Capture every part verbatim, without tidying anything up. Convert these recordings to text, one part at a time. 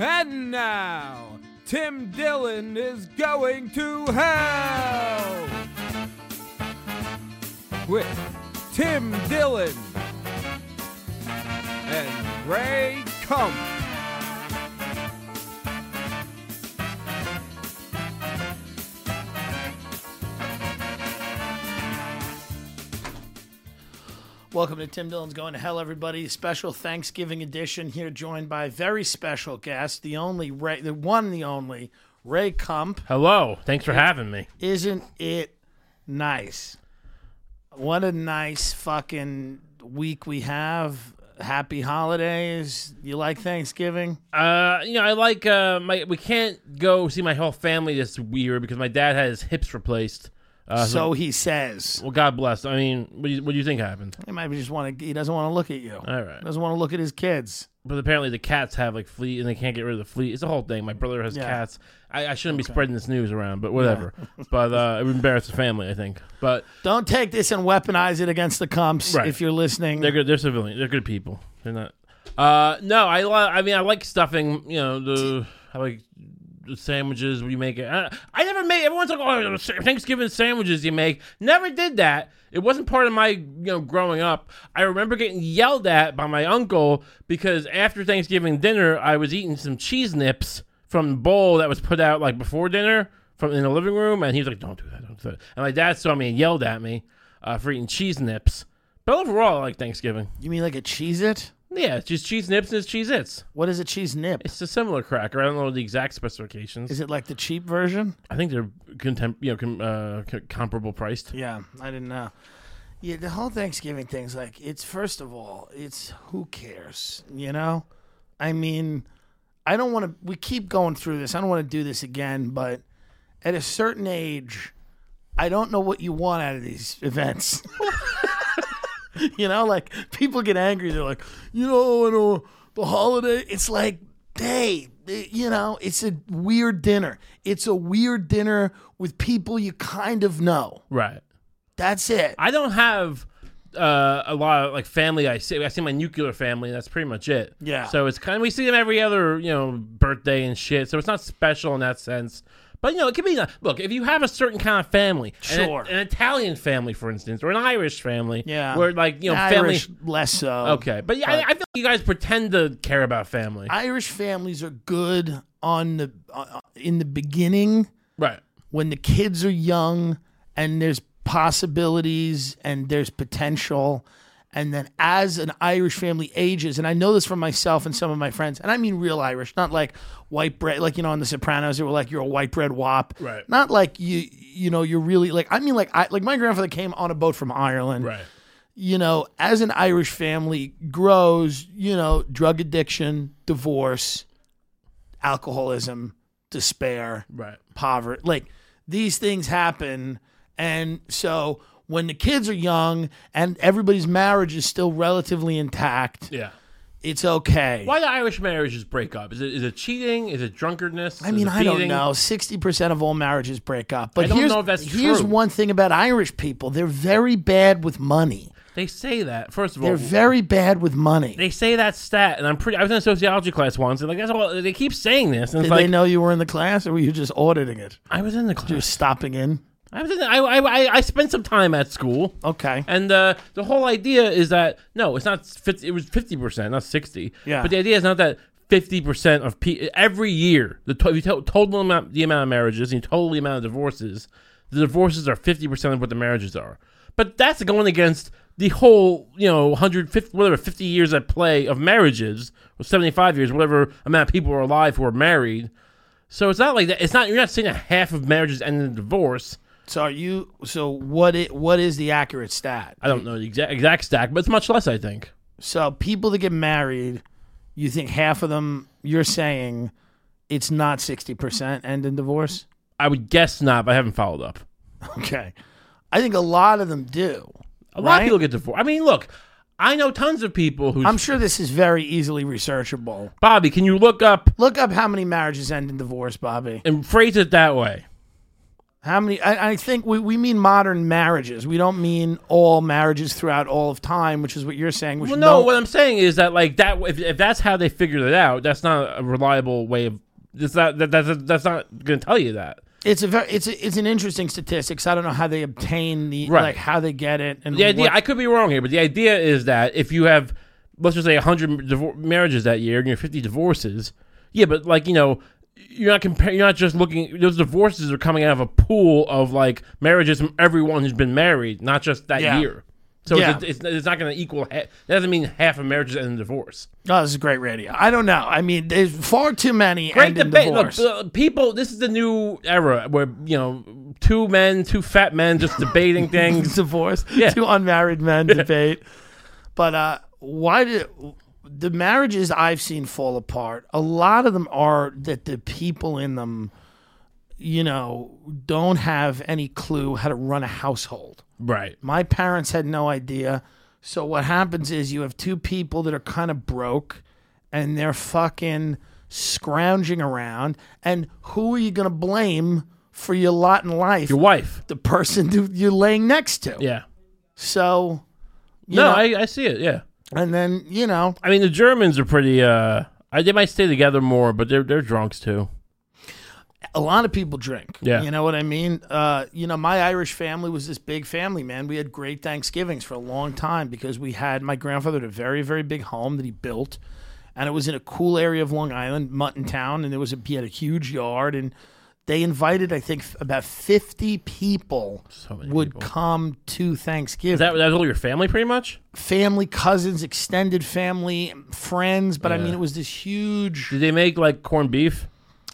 And now, Tim Dillon is going to hell with Tim Dillon and Ray Kump. Welcome to Tim Dillon's Going to Hell, everybody. Special Thanksgiving edition here, joined by a very special guest, the only Ray, the one, the only Ray Kump. Hello. Thanks for having me. Isn't it nice? What a nice fucking week we have. Happy holidays. You like Thanksgiving? Uh, you know, I like uh, my. We can't go see my whole family this year because my dad had his hips replaced. Uh, so he says. Well, God bless. I mean, what do you, what do you think happened? He might just want to. He doesn't want to look at you. All right. He doesn't want to look at his kids. But apparently the cats have like flea and they can't get rid of the flea. It's a whole thing. My brother has Yeah. cats. I, I shouldn't Okay. be spreading this news around, but whatever. But uh, it would embarrass the family, I think. But Don't take this and weaponize it against the Kumps. Right. If you're listening. they're good. They're civilians. They're good people. They're not. Uh, no, I. li- I mean, I like stuffing. You know, the I like the sandwiches we make it. I, I never made. Everyone's like, oh, Thanksgiving sandwiches you make. Never did that. It wasn't part of my, you know, growing up. I remember getting yelled at by my uncle because after Thanksgiving dinner, I was eating some cheese nips from the bowl that was put out like before dinner from in the living room, and he was like, "Don't do that, don't do that." And my dad saw me and yelled at me uh, for eating cheese nips. But overall, I like Thanksgiving. You mean like a Cheez-It? Yeah, it's just cheese nips and it's cheese its. What is a cheese nip? It's a similar cracker. I don't know the exact specifications. Is it like the cheap version? I think they're contem- you know, com- uh, co- comparable priced. Yeah, I didn't know. Yeah, the whole Thanksgiving thing's like, it's first of all, it's who cares, you know? I mean, I don't want to, we keep going through this. I don't want to do this again, but at a certain age, I don't know what you want out of these events. You know, like people get angry. They're like, you know, I know the holiday. It's like, hey, you know, it's a weird dinner. It's a weird dinner with people you kind of know. Right. That's it. I don't have uh, a lot of like family. I see. I see my nuclear family. That's pretty much it. Yeah. So it's kind of we see them every other you know birthday and shit. So it's not special in that sense. But you know, it could be. Look, if you have a certain kind of family, Sure. an, an Italian family, for instance, or an Irish family, Yeah. where like you know, Irish, family. less so. Okay, but yeah, I, I feel like you guys pretend to care about family, Irish families are good on the uh, in the beginning right? when the kids are young and there's possibilities and there's potential. And then as an Irish family ages, and I know this from myself and some of my friends, and I mean real Irish, not like white bread, like, you know, on The Sopranos, they were like, you're a white bread wop. Right. Not like you, you know, you're really like, I mean, like, I, like my grandfather came on a boat from Ireland. Right. You know, as an Irish family grows, you know, drug addiction, divorce, alcoholism, despair, Right. poverty. Like these things happen. And so when the kids are young and everybody's marriage is still relatively intact, Yeah. it's okay. Why do Irish marriages break up? Is it is it cheating? Is it drunkardness? I mean, is it I don't beating? know. sixty percent of all marriages break up. But I don't here's, know if that's here's true. one thing about Irish people. They're very bad with money. They say that. First of all, They're very bad with money. they say that stat, and I'm pretty. I was in a sociology class once, and like that's all. They keep saying this, and Did it's like they know you were in the class, or were you just auditing it? I was in the class. Just stopping in? I was in. The, I, I I I spent some time at school. Okay. And uh, the whole idea is that no, it's not. fifty, it was fifty percent, not sixty. Yeah. But the idea is not that fifty percent of people every year the to, if you to, total amount the amount of marriages and you total the amount of divorces, the divorces are fifty percent of what the marriages are. But that's going against the whole you know one hundred fifty whatever fifty years at play of marriages or seventy-five years, whatever amount of people are alive who are married. So it's not like that. It's not. You're not saying that half of marriages end in divorce. So are you? So what? It, what is the accurate stat? I don't know the exact exact stack, but it's much less, I think. So people that get married, you think half of them? You're saying it's not sixty percent end in divorce? I would guess not, but I haven't followed up. Okay, I think a lot of them do. A lot of people get divorced. I mean, look, I know tons of people who. I'm sure this is very easily researchable. Bobby, can you look up Look up how many marriages end in divorce, Bobby. and phrase it that way? How many? I, I think we, we mean modern marriages. We don't mean all marriages throughout all of time, which is what you're saying. Which Well, no, no, what I'm saying is that like that if, if that's how they figured it out, that's not a reliable way of. It's not that that's that's not going to tell you that. it's a very, it's a, it's an interesting statistics. I don't know how they obtain the Right. like how they get it and The idea, what- I could be wrong here, but the idea is that if you have, let's just say, one hundred divor- marriages that year and you're fifty divorces, yeah, but like, you know, you're not comparing, you're not just looking, those divorces are coming out of a pool of like marriages from everyone who's been married, not just that Yeah. year. So Yeah. it's, it's, it's not going to equal, ha- that doesn't mean half of marriages end in divorce. Oh, this is great radio. I don't know. I mean, there's far too many Great end in debate. Look, divorce. uh, people, this is the new era where, you know, two men, two fat men just debating things. divorce. Yeah. Two unmarried men debate. But uh, why did the marriages I've seen fall apart? A lot of them are that the people in them, you know, don't have any clue how to run a household. Right. My parents had no idea. So what happens is you have two people that are kind of broke and they're fucking scrounging around. And who are you going to blame for your lot in life? Your wife. The person who you're laying next to. Yeah. So, you No, know, I, I see it, yeah. and then, you know, I mean, the Germans are pretty, uh, I, they might stay together more, but they're, they're drunks too. a lot of people drink. Yeah. You know what I mean? Uh, you know, my Irish family was this big family, man. We had great Thanksgivings for a long time because we had my grandfather had a very, very big home that he built. And it was in a cool area of Long Island, Mutton Town, and there was a, he had a huge yard. And they invited, I think, about fifty people So many would people. come to Thanksgiving. Is that, that was all your family pretty much? Family, cousins, extended family, friends. But I Yeah. mean, it was this huge. Did they make like corned beef?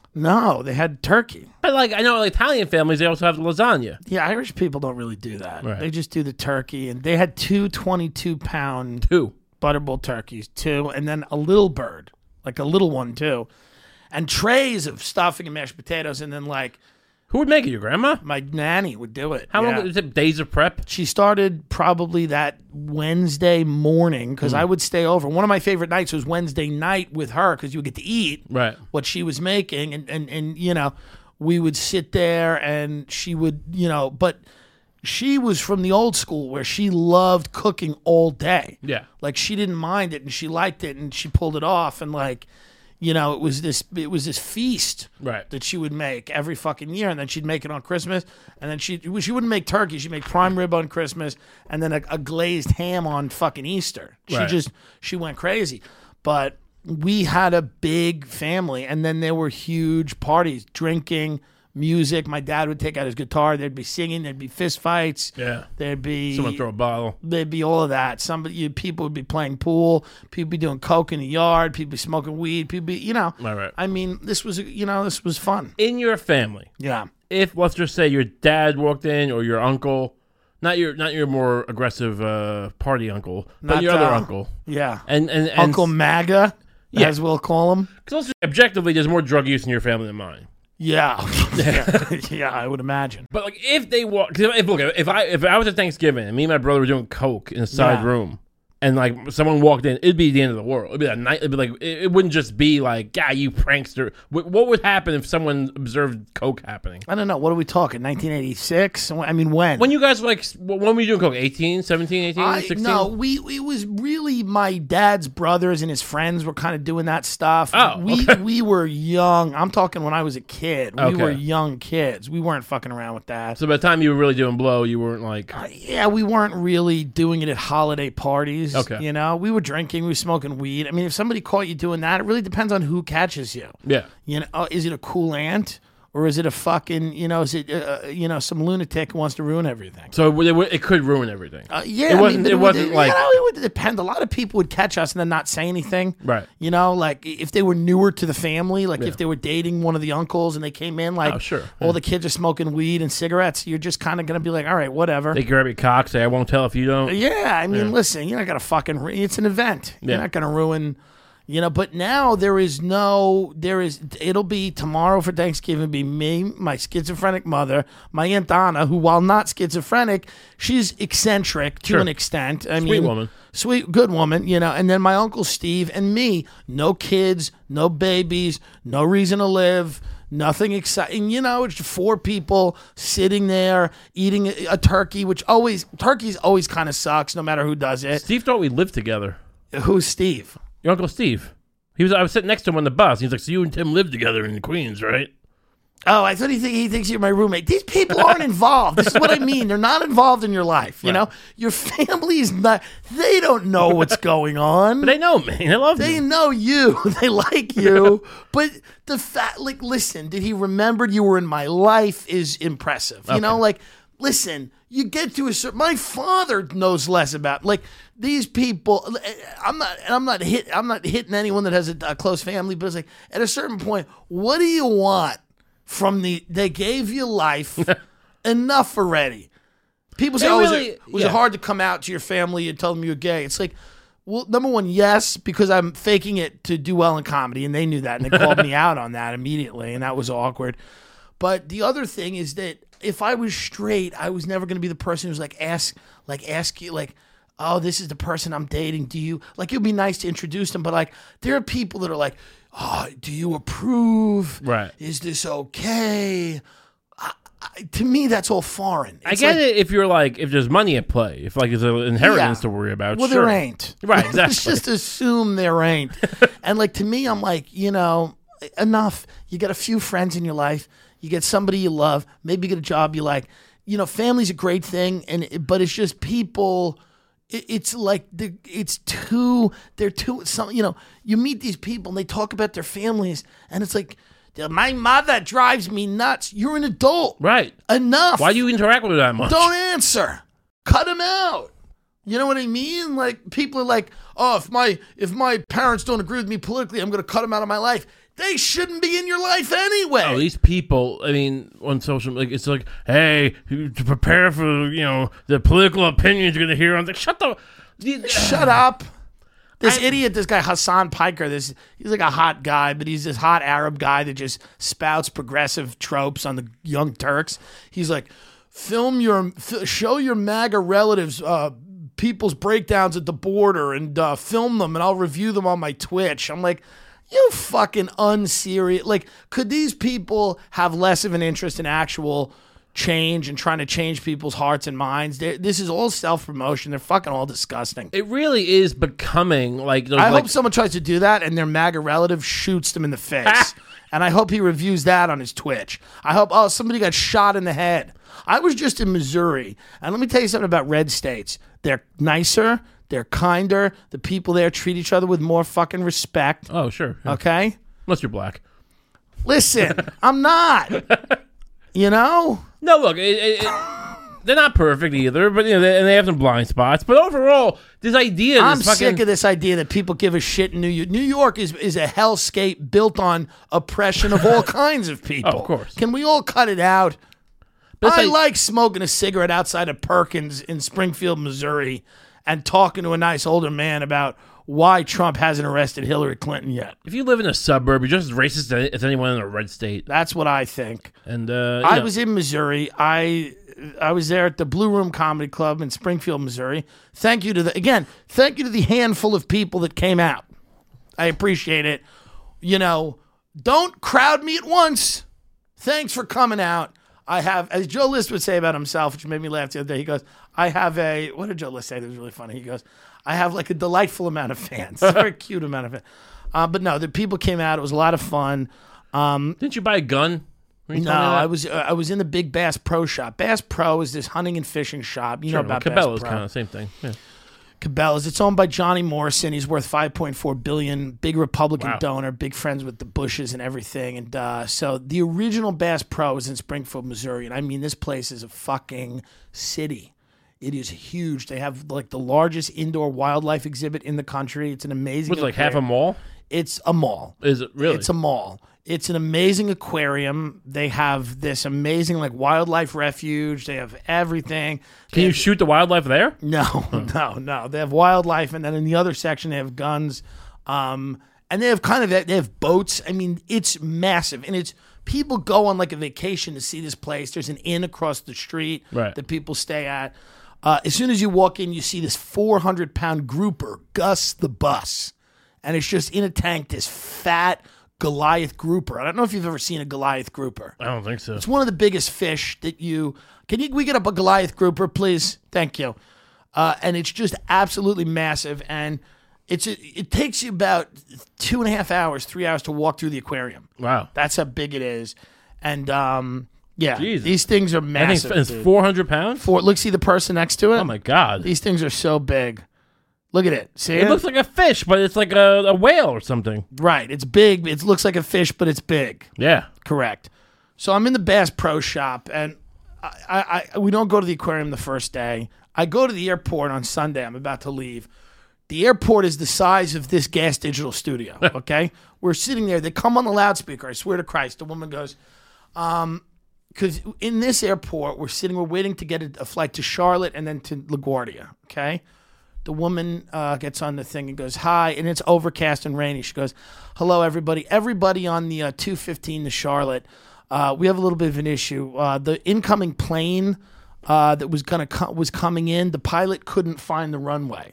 No, they had turkey. But like, I know like, Italian families, they also have lasagna. Yeah, Irish people don't really do that. Right. They just do the turkey. And they had two twenty-two pound Two. Butterbowl turkeys, two, and then a little bird, like a little one, too. And trays of stuffing and mashed potatoes. And then, like, Who would make it? Your grandma? my nanny would do it. How Yeah. long? Is it days of prep? She started probably that Wednesday morning because I would stay over. One of my favorite nights was Wednesday night with her because you would get to eat Right. what she was making. And, and, and, you know, we would sit there and she would, you know, but she was from the old school where she loved cooking all day. Yeah. Like she didn't mind it and she liked it and she pulled it off. And like, you know, it was this, it was this feast Right. that she would make every fucking year, and then she'd make it on Christmas, and then she she wouldn't make turkey, she'd make prime rib on Christmas, and then a, a glazed ham on fucking Easter. She Right. just she went crazy, but we had a big family, and then there were huge parties, drinking, music. My dad would take out his guitar. There'd be singing. There'd be fist fights. Yeah. There'd be Someone throw a bottle. There'd be all of that. Somebody, you, people would be playing pool. People be doing coke in the yard. People be smoking weed. People be, you know. Right, right. I mean, this was, you know, this was fun. In your family, Yeah. if let's just say your dad walked in or your uncle, not your not your more aggressive uh, party uncle, but Not, your other uh, uncle, Yeah. and and, and Uncle MAGA, Yeah. as we'll call him. Because objectively, there's more drug use in your family than mine. Yeah. yeah. yeah, I would imagine. But like, if they walk, cause if look, if I if I was at Thanksgiving and me and my brother were doing coke in a side Yeah. room, and like someone walked in, it'd be the end of the world. It'd be a night. It'd be like it, it wouldn't just be like, "God, you prankster." What, what would happen if someone observed coke happening? I don't know. What are we talking? nineteen eighty-six? I mean, when? When you guys were like, when were you doing coke? eighteen, seventeen, eighteen, I, sixteen? no, we it was really my dad's brothers and his friends were kind of doing that stuff. Oh, we okay. we were young. I'm talking when I was a kid. We Okay. were young kids. We weren't fucking around with that. So by the time you were really doing blow, you weren't like, Uh, yeah, we weren't really doing it at holiday parties. Okay. You know, we were drinking, we were smoking weed. I mean, if somebody caught you doing that, it really depends on who catches you. yeah. You know, uh, is it a cool aunt or is it a fucking, you know, is it, uh, you know, some lunatic who wants to ruin everything? So it, would- it could ruin everything. Uh, yeah, It I mean, wasn't- but it would- wasn't like- you know, it would depend. A lot of people would catch us and then not say anything. Right. You know, like if they were newer to the family, like Yeah. if they were dating one of the uncles and they came in, like Oh, sure. all the kids are smoking weed and cigarettes, you're just kind of going to be like, all right, whatever. They grab your cock, say, "I won't tell if you don't." Yeah, I mean, Yeah. listen, you're not gonna fucking. Ru- it's an event. You're Yeah. not gonna ruin, you know. But now there is no, there is. It'll be tomorrow for Thanksgiving. Be me, my schizophrenic mother, my aunt Donna, who, while not schizophrenic, she's eccentric to Sure. an extent. I Sweet mean, woman. sweet, good woman, you know. And then my uncle Steve and me. No kids, no babies, no reason to live. Nothing exciting. You know, it's four people sitting there eating a, a turkey, which always, turkeys always kind of sucks no matter who does it. Steve thought we lived together. Who's Steve? Your Uncle Steve. He was. I was sitting next to him on the bus. He's like, so you and Tim live together in Queens, right? Oh, I thought he, think, he thinks you're my roommate. These people aren't involved. This is what I mean. They're not involved in your life. You Right. know, your family is not. They don't know what's going on. But they know me. They love They me. know you. They like you. But the fact, like, listen, did he remember you were in my life is impressive. You know, Okay. like, listen, you get to a certain. My father knows less about like these people. I'm not. And I'm not hit. I'm not hitting anyone that has a, a close family. But it's like at a certain point, what do you want from the? They gave you life. Enough already. People say, They "Oh, really- is it, was yeah. it hard to come out to your family and tell them you're gay?" It's like. Well, number one, yes, because I'm faking it to do well in comedy, and they knew that, and they called me out on that immediately, and that was awkward. But the other thing is that if I was straight, I was never going to be the person who's like ask, like ask you, like, oh, this is the person I'm dating. Do you like? It'd be nice to introduce them, but like, there are people that are like, oh, do you approve? Right. Is this okay? I, I, to me, that's all foreign. I It's get like, it if you're like if there's money at play, if like there's an inheritance Yeah. to worry about. Well, sure. there ain't. Right, Let's exactly. just assume there ain't. And like to me, I'm like, you know, enough. You get a few friends in your life. You get somebody you love. Maybe you get a job you like. You know, family's a great thing, and but it's just people. It, it's like the, it's too. They're too. Some you know. You meet these people and they talk about their families, and it's like, my mother drives me nuts. You're an adult. Right. Enough. Why do you interact with her that much? Don't answer. Cut him out. You know what I mean? Like people are like, oh, if my if my parents don't agree with me politically, I'm going to cut them out of my life. They shouldn't be in your life anyway. Oh, these people, I mean, on social media, it's like, hey, to prepare for, you know, the political opinions you're going to hear. I'm like, shut the... Shut up. This I- idiot, this guy Hassan Piker, this he's like a hot guy, but he's this hot Arab guy that just spouts progressive tropes on the Young Turks. He's like, film your, f- show your MAGA relatives uh, people's breakdowns at the border and uh, film them, and I'll review them on my Twitch. I'm like, you fucking unserious. Like, could these people have less of an interest in actual change and trying to change people's hearts and minds? They're, this is all self-promotion. They're fucking all disgusting. It really is becoming like... Those, I like, hope someone tries to do that and their MAGA relative shoots them in the face. And I hope he reviews that on his Twitch. I hope, oh, somebody got shot in the head. I was just in Missouri. And let me tell you something about red states. They're nicer. They're kinder. The people there treat each other with more fucking respect. Oh, sure. Yeah. Okay? Unless you're black. Listen, I'm not. You know? No, look, it, it, it, they're not perfect either, but you know, they, and they have some blind spots. But overall, this idea, I'm this fucking, sick of this idea that people give a shit in New York. New York is, is a hellscape built on oppression of all kinds of people. Oh, of course. Can we all cut it out? But it's I like- like smoking a cigarette outside of Perkins in Springfield, Missouri, and talking to a nice older man about why Trump hasn't arrested Hillary Clinton yet. if you live in a suburb, you're just as racist as anyone in a red state. That's what I think. And uh, you I know, was in Missouri. I I was there at the Blue Room Comedy Club in Springfield, Missouri. Thank you to the again. Thank you to the handful of people that came out. I appreciate it. You know, don't crowd me at once. Thanks for coming out. I have, as Joe List would say about himself, which made me laugh the other day. He goes, "I have a." What did Joe List say? That was really funny. He goes, "I have like a delightful amount of fans, a very cute amount of fans." Uh, but no, the people came out. It was a lot of fun. Um, didn't you buy a gun? Were you no, telling me that? I was uh, I was in the big Bass Pro Shop. Bass Pro is this hunting and fishing shop. You Sure, know about well, Bass Cabela's Pro. kind of the same thing. Yeah. Cabela's. It's owned by Johnny Morrison. He's worth five point four billion dollars. Big Republican Wow. donor. Big friends with the Bushes and everything. And uh, so the original Bass Pro is in Springfield, Missouri. And I mean, this place is a fucking city. It is huge. They have like the largest indoor wildlife exhibit in the country. It's an amazing. Was it like half a aquarium. mall? It's a mall. Is it really? It's a mall. It's an amazing aquarium. They have this amazing like wildlife refuge. They have everything. Can you shoot the wildlife there? No, no, no. They have wildlife, and then in the other section they have guns, um, and they have kind of they have boats. I mean, it's massive, and it's people go on like a vacation to see this place. There's an inn across the street Right. that people stay at. Uh, as soon as you walk in, you see this four hundred pound grouper, Gus the Bus, and it's just in a tank. This fat Goliath grouper. I don't know if you've ever seen a Goliath grouper. I don't think so. It's one of the biggest fish that you can. You, we get up a Goliath grouper, please? Thank you. Uh, and it's just absolutely massive, and it's it takes you about two and a half hours, three hours to walk through the aquarium. Wow. That's how big it is, and um, yeah, Jesus. these things are I massive. think it's dude. four hundred pounds. Four, look, see the person next to it. Oh my god. These things are so big. Look at it. See It it? looks like a fish, but it's like a, a whale or something. Right. It's big. It looks like a fish, but it's big. Yeah. Correct. So I'm in the Bass Pro Shop, and I, I, I we don't go to the aquarium the first day. I go to the airport on Sunday. I'm about to leave. The airport is the size of this Gas Digital studio, okay? We're sitting there. They come on the loudspeaker. I swear to Christ. The woman goes, um, because in this airport, we're sitting, we're waiting to get a, a flight to Charlotte and then to LaGuardia, okay? The woman uh, gets on the thing and goes, hi, and it's overcast and rainy. She goes, hello, everybody. Everybody on the uh, two fifteen to Charlotte, uh, we have a little bit of an issue. Uh, the incoming plane uh, that was gonna co- was coming in, the pilot couldn't find the runway.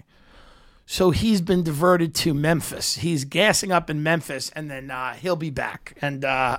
So he's been diverted to Memphis. He's gassing up in Memphis, and then uh, he'll be back. And uh,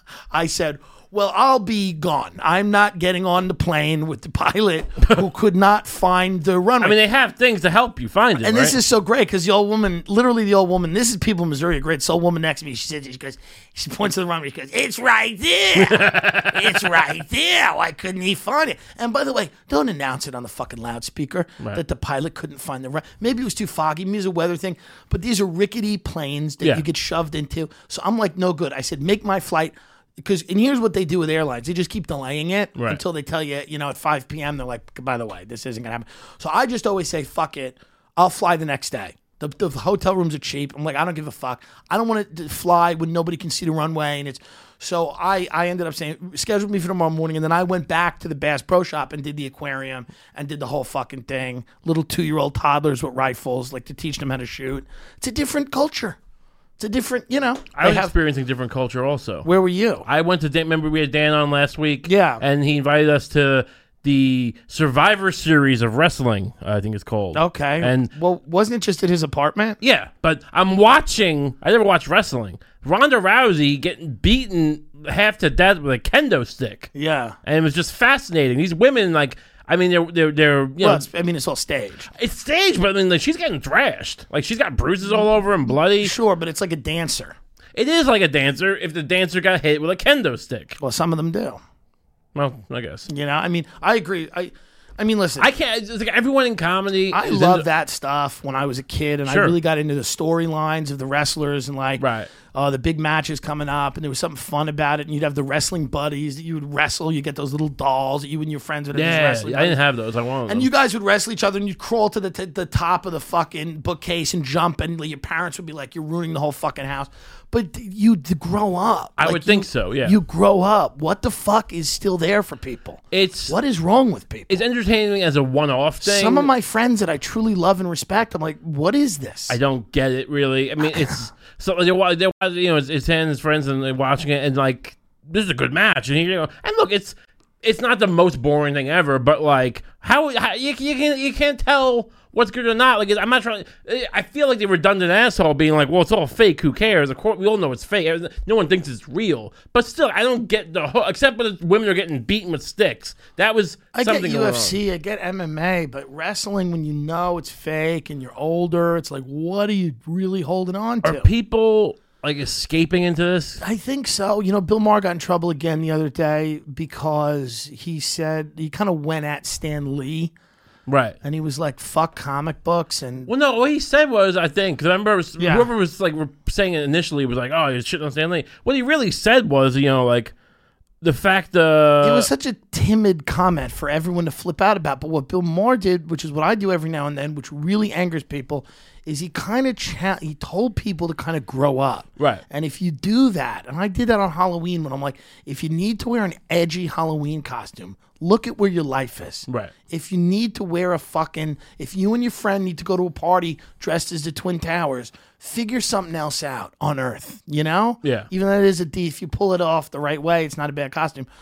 I said, well, I'll be gone. I'm not getting on the plane with the pilot who could not find the runway. I mean, they have things to help you find it, And right? this is so great because the old woman, literally the old woman, this is people in Missouri are great. This old woman next to me, she said, she goes, she points to the runway, she goes, it's right there. It's right there. Why couldn't he find it? And by the way, don't announce it on the fucking loudspeaker Right. that the pilot couldn't find the runway. Maybe it was too foggy. Maybe it was a weather thing. But these are rickety planes that Yeah. you get shoved into. So I'm like, no good. I said, make my flight. Because and here's what they do with airlines: they just keep delaying it Right. until they tell you, you know, at five p.m. they're like, by the way, this isn't gonna happen. So I just always say, fuck it, I'll fly the next day. The, the hotel rooms are cheap. I'm like, I don't give a fuck. I don't want to fly when nobody can see the runway, and it's so I I ended up saying, schedule me for tomorrow morning, and then I went back to the Bass Pro Shop and did the aquarium and did the whole fucking thing. Little two year old toddlers with rifles, like to teach them how to shoot. It's a different culture. It's a different, you know. I they was have- experiencing different culture also. Where were you? I went to Dan. Remember we had Dan on last week? Yeah. And he invited us to the Survivor Series of wrestling, I think it's called. Okay. And well, wasn't it just at his apartment? yeah, but I'm watching. I never watched wrestling. Ronda Rousey getting beaten half to death with a kendo stick, Yeah. and it was just fascinating. These women, like, I mean, they're they're they're you Well, know, it's, I mean, it's all staged. it's staged, but I mean, like, she's getting thrashed. Like, she's got bruises all over and bloody. Sure, but it's like a dancer. It is like a dancer if the dancer got hit with a kendo stick. Well, some of them do. Well, I guess. You know, I mean, I agree. I, I mean, listen, I I, can't. It's like everyone in comedy. is love into- that stuff when I was a kid, and Sure. I really got into the storylines of the wrestlers and like, Right. uh, the big matches coming up, and there was something fun about it. And you'd have the wrestling buddies that you would wrestle. You get those little dolls that you and your friends would have. these Yeah, wrestling I didn't buddies. have those. I wanted And them. you guys would wrestle each other, and you'd crawl to the t- the top of the fucking bookcase and jump, and your parents would be like, "You're ruining the whole fucking house." But you to grow up. I Like, would think you- so, yeah. You grow up. What the fuck is still there for people? It's What is wrong with people? it's entertaining as a one-off thing. Some of my friends that I truly love and respect, I'm like, what is this? I don't get it really. I mean, it's so they're, wa- they're wa- you know, it's, it's him and his friends and they're watching it and like this is a good match and here you go. And look, it's it's not the most boring thing ever, but like how, how you, you can you can't tell what's good or not. Like I'm not trying. I feel like the redundant asshole being like, well, it's all fake. Who cares? Of course, we all know it's fake. No one thinks it's real. But still, I don't get the whole, except when the women are getting beaten with sticks. That was I something get going U on. F C, I get M M A, but wrestling, when you know it's fake and you're older, it's like, what are you really holding on to? Are people like escaping into this? I think so. You know, Bill Maher got in trouble again the other day because he said he kind of went at Stan Lee Right. and he was like, fuck comic books. And Well, no, what he said was, I think, because I remember was, Yeah. whoever was like re- saying it initially was like, oh, you're shitting on Stan Lee. What he really said was, you know, like the fact uh it was such a timid comment for everyone to flip out about. But what Bill Maher did, which is what I do every now and then, which really angers people, is he kind of cha- he told people to kind of grow up. Right. And if you do that, and I did that on Halloween when I'm like, if you need to wear an edgy Halloween costume, look at where your life is. Right. If you need to wear a fucking, if you and your friend need to go to a party dressed as the Twin Towers, figure something else out on Earth, you know? Yeah. Even though it is a D, if you pull it off the right way, it's not a bad costume.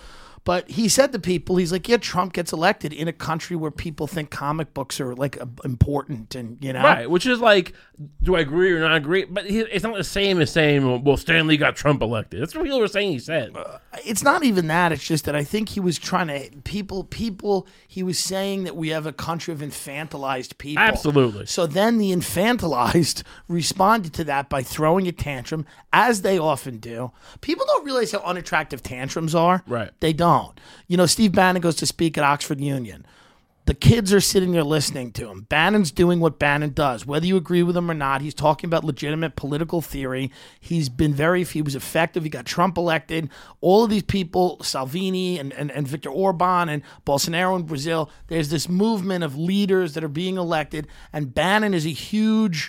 But he said to people, he's like, yeah, Trump gets elected in a country where people think comic books are like uh, important, and you know, Right, which is like, do I agree or not agree? But he, it's not the same as saying, well, Stanley got Trump elected. That's what people were saying he said. Uh, it's not even that. It's just that I think he was trying to people people. He was saying that we have a country of infantilized people. Absolutely. So then the infantilized responded to that by throwing a tantrum, as they often do. People don't realize how unattractive tantrums are. Right. They don't. You know, Steve Bannon goes to speak at Oxford Union. The kids are sitting there listening to him. Bannon's doing what Bannon does. Whether you agree with him or not, he's talking about legitimate political theory. He's been very, he was effective. He got Trump elected. All of these people, Salvini and, and, and Viktor Orban and Bolsonaro in Brazil, there's this movement of leaders that are being elected, and Bannon is a huge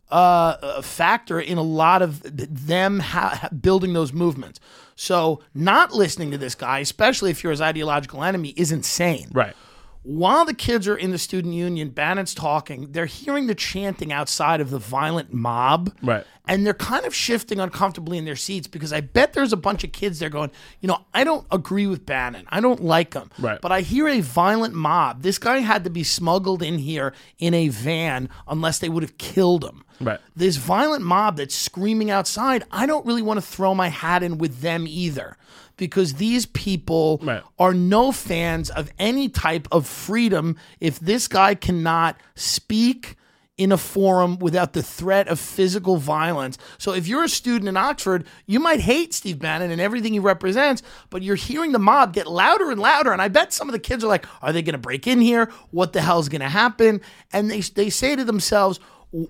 uh, factor in a lot of them ha- building those movements. So not listening to this guy, especially if you're his ideological enemy, is insane. Right. While the kids are in the student union, Bannon's talking, they're hearing the chanting outside of the violent mob. Right. And they're kind of shifting uncomfortably in their seats, because I bet there's a bunch of kids there going, you know, I don't agree with Bannon. I don't like him. Right. But I hear a violent mob. This guy had to be smuggled in here in a van unless they would have killed him. Right. This violent mob that's screaming outside, I don't really want to throw my hat in with them either, because these people Right. are no fans of any type of freedom if this guy cannot speak in a forum without the threat of physical violence. So if you're a student in Oxford, you might hate Steve Bannon and everything he represents, but you're hearing the mob get louder and louder. And I bet some of the kids are like, are they going to break in here? What the hell is going to happen? And they they say to themselves,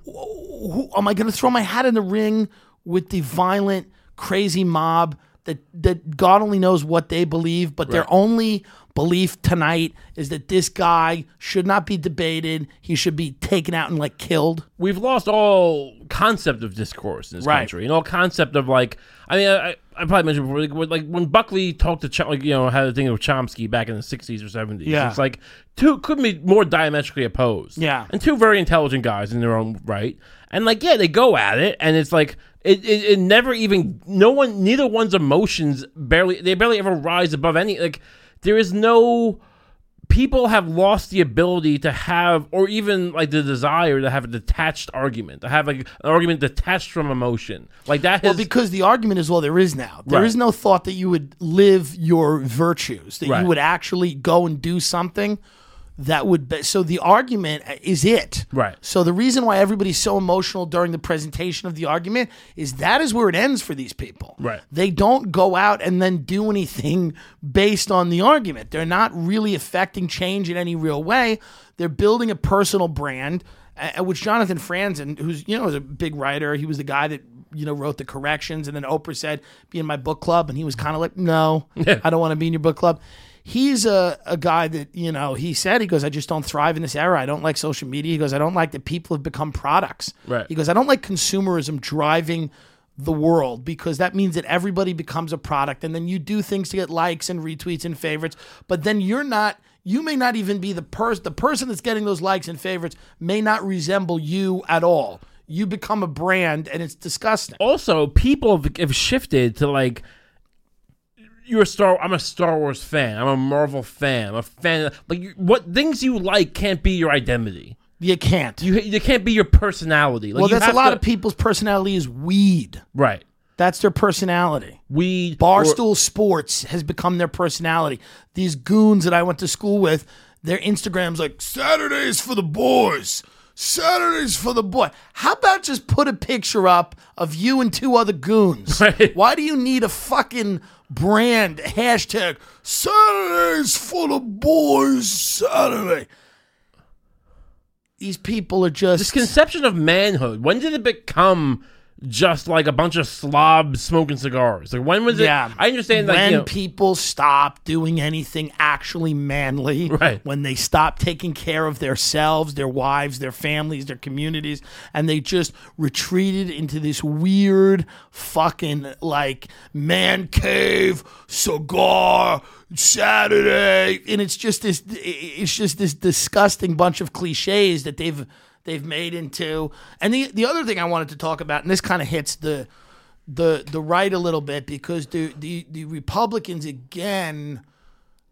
who, am I going to throw my hat in the ring with the violent, crazy mob that, that God only knows what they believe, but their Right. only belief tonight is that this guy should not be debated. He should be taken out and like killed. We've lost all concept of discourse in this Right. country, and all concept of like, I mean, I, I probably mentioned before, like, when- like when Buckley talked to, Ch- like, you know, had a thing with Chomsky back in the sixties or seventies. Yeah. It's like two couldn't be more diametrically opposed. Yeah. And two very intelligent guys in their own right. And like, yeah, they go at it, and it's like, it, it, it never even, no one, neither one's emotions barely, they barely ever rise above any, like, there is no, people have lost the ability to have, or even like the desire to have a detached argument, to have like an argument detached from emotion. Like that has, Well, because the argument is all there is now. There Right. is no thought that you would live your virtues, that Right. you would actually go and do something that would be. So the argument is it. Right. So the reason why everybody's so emotional during the presentation of the argument is that is where it ends for these people. Right. They don't go out and then do anything based on the argument. They're not really affecting change in any real way. They're building a personal brand, uh, which Jonathan Franzen, who's, you know, is a big writer, he was the guy that, you know, wrote the corrections, and then Oprah said, be in my book club, and he was kind of like, no, I don't want to be in your book club. He's a, a guy that, you know, he said, he goes, I just don't thrive in this era. I don't like social media. He goes, I don't like that people have become products. Right. He goes, I don't like consumerism driving the world, because that means that everybody becomes a product, and then you do things to get likes and retweets and favorites, but then you're not, you may not even be the person, the person that's getting those likes and favorites may not resemble you at all. You become a brand, and it's disgusting. also people have, have shifted to like, you're a Star. I'm a Star Wars fan. I'm a Marvel fan. I'm a fan. Like you, what things you like can't be your identity. You can't. You you can't be your personality. Like well, you that's a have lot to- of people's personality is weed. right. That's their personality. We Barstool Sports has become their personality. These goons that I went to school with, their Instagram's like, Saturdays for the boys. Saturdays for the boy. How about just put a picture up of you and two other goons? Right. Why do you need a fucking brand hashtag Saturdays for the boys Saturday? These people are just this conception of manhood. When did it become just like a bunch of slobs smoking cigars? Like when was it? Yeah. I understand. Like when you know, people stop doing anything actually manly, Right. when they stop taking care of themselves, their wives, their families, their communities, and they just retreated into this weird fucking like man cave cigar Saturday, and it's just this it's just this disgusting bunch of cliches that they've they've made into. And the the other thing I wanted to talk about, and this kind of hits the the the right a little bit, because the the, the Republicans again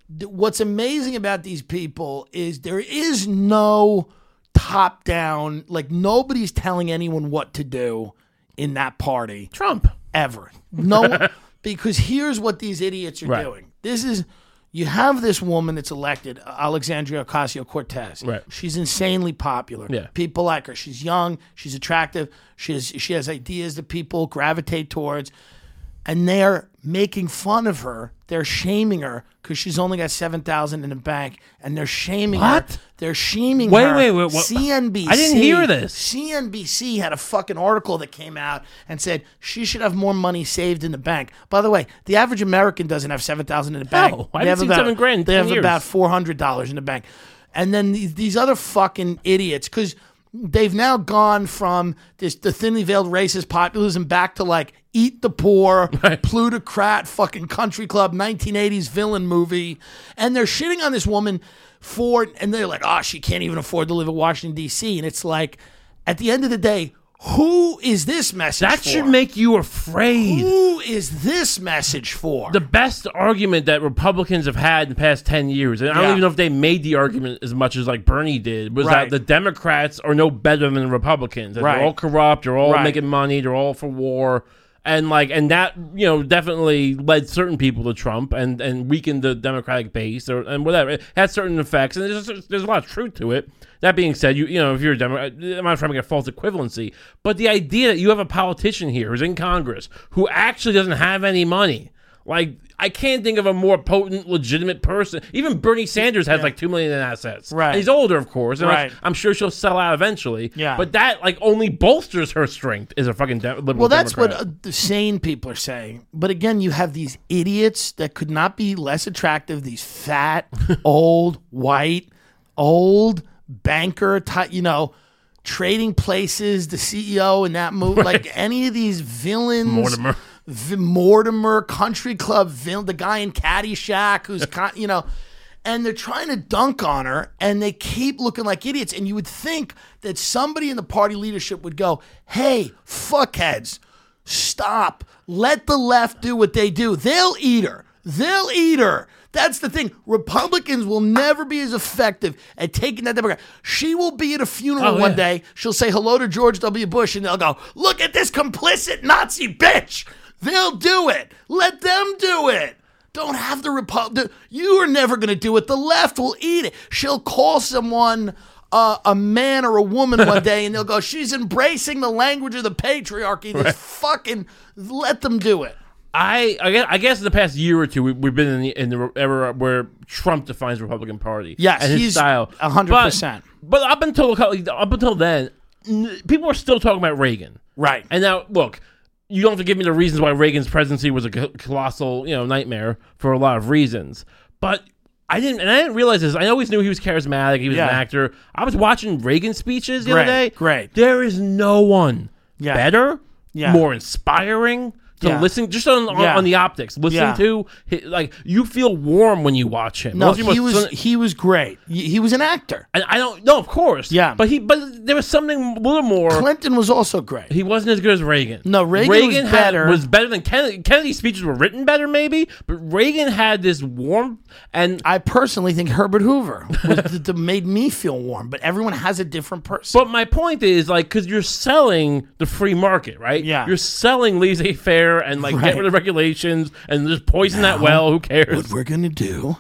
th- what's amazing about these people is there is no top down, like nobody's telling anyone what to do in that party. Trump. Ever. No, because here's what these idiots are Right. doing. This is, you have this woman that's elected, Alexandria Ocasio-Cortez. Right. She's insanely popular. Yeah. People like her. She's young. She's attractive. She has, she has ideas that people gravitate towards. And they're making fun of her. They're shaming her because she's only got seven thousand dollars in the bank. And they're shaming What? her. They're shaming Wait, her. wait, wait, what? C N B C. I didn't hear this. C N B C had a fucking article that came out and said she should have more money saved in the bank. By the way, the average American doesn't have seven thousand dollars in the bank. No, I They haven't have seen about- seven grand in They ten have years. about four hundred dollars in the bank. And then these, these other fucking idiots, because they've now gone from this the thinly veiled racist populism back to like Eat the Poor, Right. plutocrat, fucking country club, nineteen eighties villain movie. And they're shitting on this woman for, and they're like, oh, she can't even afford to live in Washington, D C. And it's like, at the end of the day, who is this message That for? should make you afraid. Who is this message for? The best argument that Republicans have had in the past ten years, and I don't Yeah. even know if they made the argument as much as like Bernie did, was Right. that the Democrats are no better than the Republicans. That Right. They're all corrupt, they're all Right. making money, they're all for war. And like, and that, you know, definitely led certain people to Trump and, and weakened the Democratic base or and whatever. It had certain effects, and there's there's a lot of truth to it. That being said, you you know, if you're a Democrat, I'm not trying to get false equivalency, but the idea that you have a politician here who's in Congress who actually doesn't have any money, like I can't think of a more potent, legitimate person. Even Bernie Sanders has like two million in assets. Right. And he's older, of course, and Right. I'm, I'm sure she'll sell out eventually. Yeah. But that like only bolsters her strength as a fucking de- liberal. Well, that's Democrat. what uh, the sane people are saying. But again, you have these idiots that could not be less attractive. These fat, old, white, old banker type, you know, trading places, the C E O in that movie, like any of these villains. Mortimer. V- Mortimer, Country Club villain, the guy in Caddyshack who's, con- you know, and they're trying to dunk on her and they keep looking like idiots. And you would think that somebody in the party leadership would go, hey, fuckheads, stop. Let the left do what they do. They'll eat her. They'll eat her. That's the thing. Republicans will never be as effective at taking that Democrat. She will be at a funeral Oh, one yeah. day. She'll say hello to George W. Bush, and they'll go, look at this complicit Nazi bitch. They'll do it. Let them do it. Don't have the Republic. You are never going to do it. The left will eat it. She'll call someone uh, a man or a woman one day, and they'll go, she's embracing the language of the patriarchy. This fucking, let them do it. I, I guess, I guess in the past year or two we, we've been in the in the era where Trump defines the Republican Party. Yes, and his he's style. one hundred percent. But, but up until a couple- up until then, n- people were still talking about Reagan. Right. And now, look, you don't have to give me the reasons why Reagan's presidency was a co- colossal, you know, nightmare for a lot of reasons. But I didn't, and I didn't realize this. I always knew he was charismatic. He was Yeah. an actor. I was watching Reagan speeches the Great, other day. great. There is no one Yeah. better, Yeah. more inspiring to Yeah. listen, just on, on, Yeah. on the optics. Listen Yeah. to, hi- like, you feel warm when you watch him. No, Most people he are was so- he was great. He he was an actor. and I don't know, of course. Yeah. But he, but there was something a little more. Clinton was also great. He wasn't as good as Reagan. No, Reagan was had- better. was better than Kennedy. Kennedy's speeches were written better, maybe, but Reagan had this warmth, and I personally think Herbert Hoover was the, the made me feel warm, but everyone has a different person. but my point is, like, because you're selling the free market, right? Yeah. You're selling laissez-faire and like Right. get rid of regulations and just poison that Now, well. Who cares? What we're going to do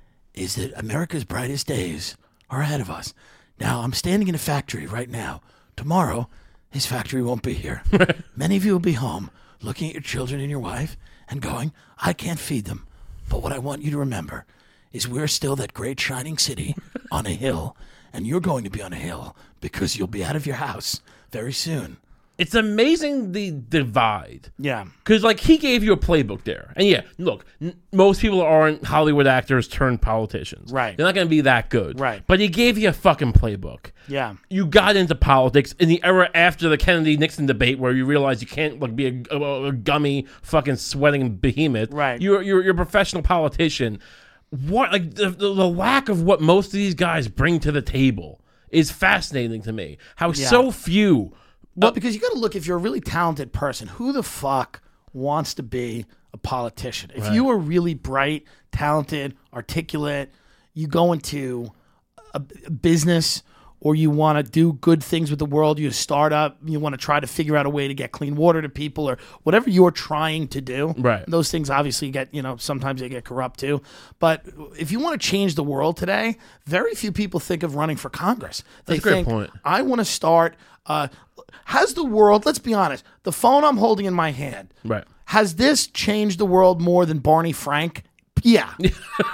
is that America's brightest days are ahead of us. Now, I'm standing in a factory right now. Tomorrow, his factory won't be here. Many of you will be home looking at your children and your wife and going, I can't feed them. But what I want you to remember is we're still that great shining city on a hill, and you're going to be on a hill because you'll be out of your house very soon. It's amazing the divide. Yeah. Because, like, he gave you a playbook there. And, yeah, look, n- most people aren't Hollywood actors turned politicians. Right. They're not going to be that good. Right. But he gave you a fucking playbook. Yeah. You got into politics in the era after the Kennedy-Nixon debate where you realize you can't, like, be a, a, a gummy, fucking sweating behemoth. Right. You're, you're, you're a professional politician. What, like, the, the, the lack of what most of these guys bring to the table is fascinating to me. How Yeah. so few... Well, because you got to look, if you're a really talented person, who the fuck wants to be a politician. If Right. you are really bright, talented, articulate, you go into a, a business or you want to do good things with the world, you start up, you want to try to figure out a way to get clean water to people or whatever you're trying to do. Right. Those things obviously get, you know, sometimes they get corrupt too. But if you want to change the world today, very few people think of running for Congress. They That's a great think, point. I want to start, uh, has the world, let's be honest, the phone I'm holding in my hand, Right. has this changed the world more than Barney Frank? Yeah. yeah,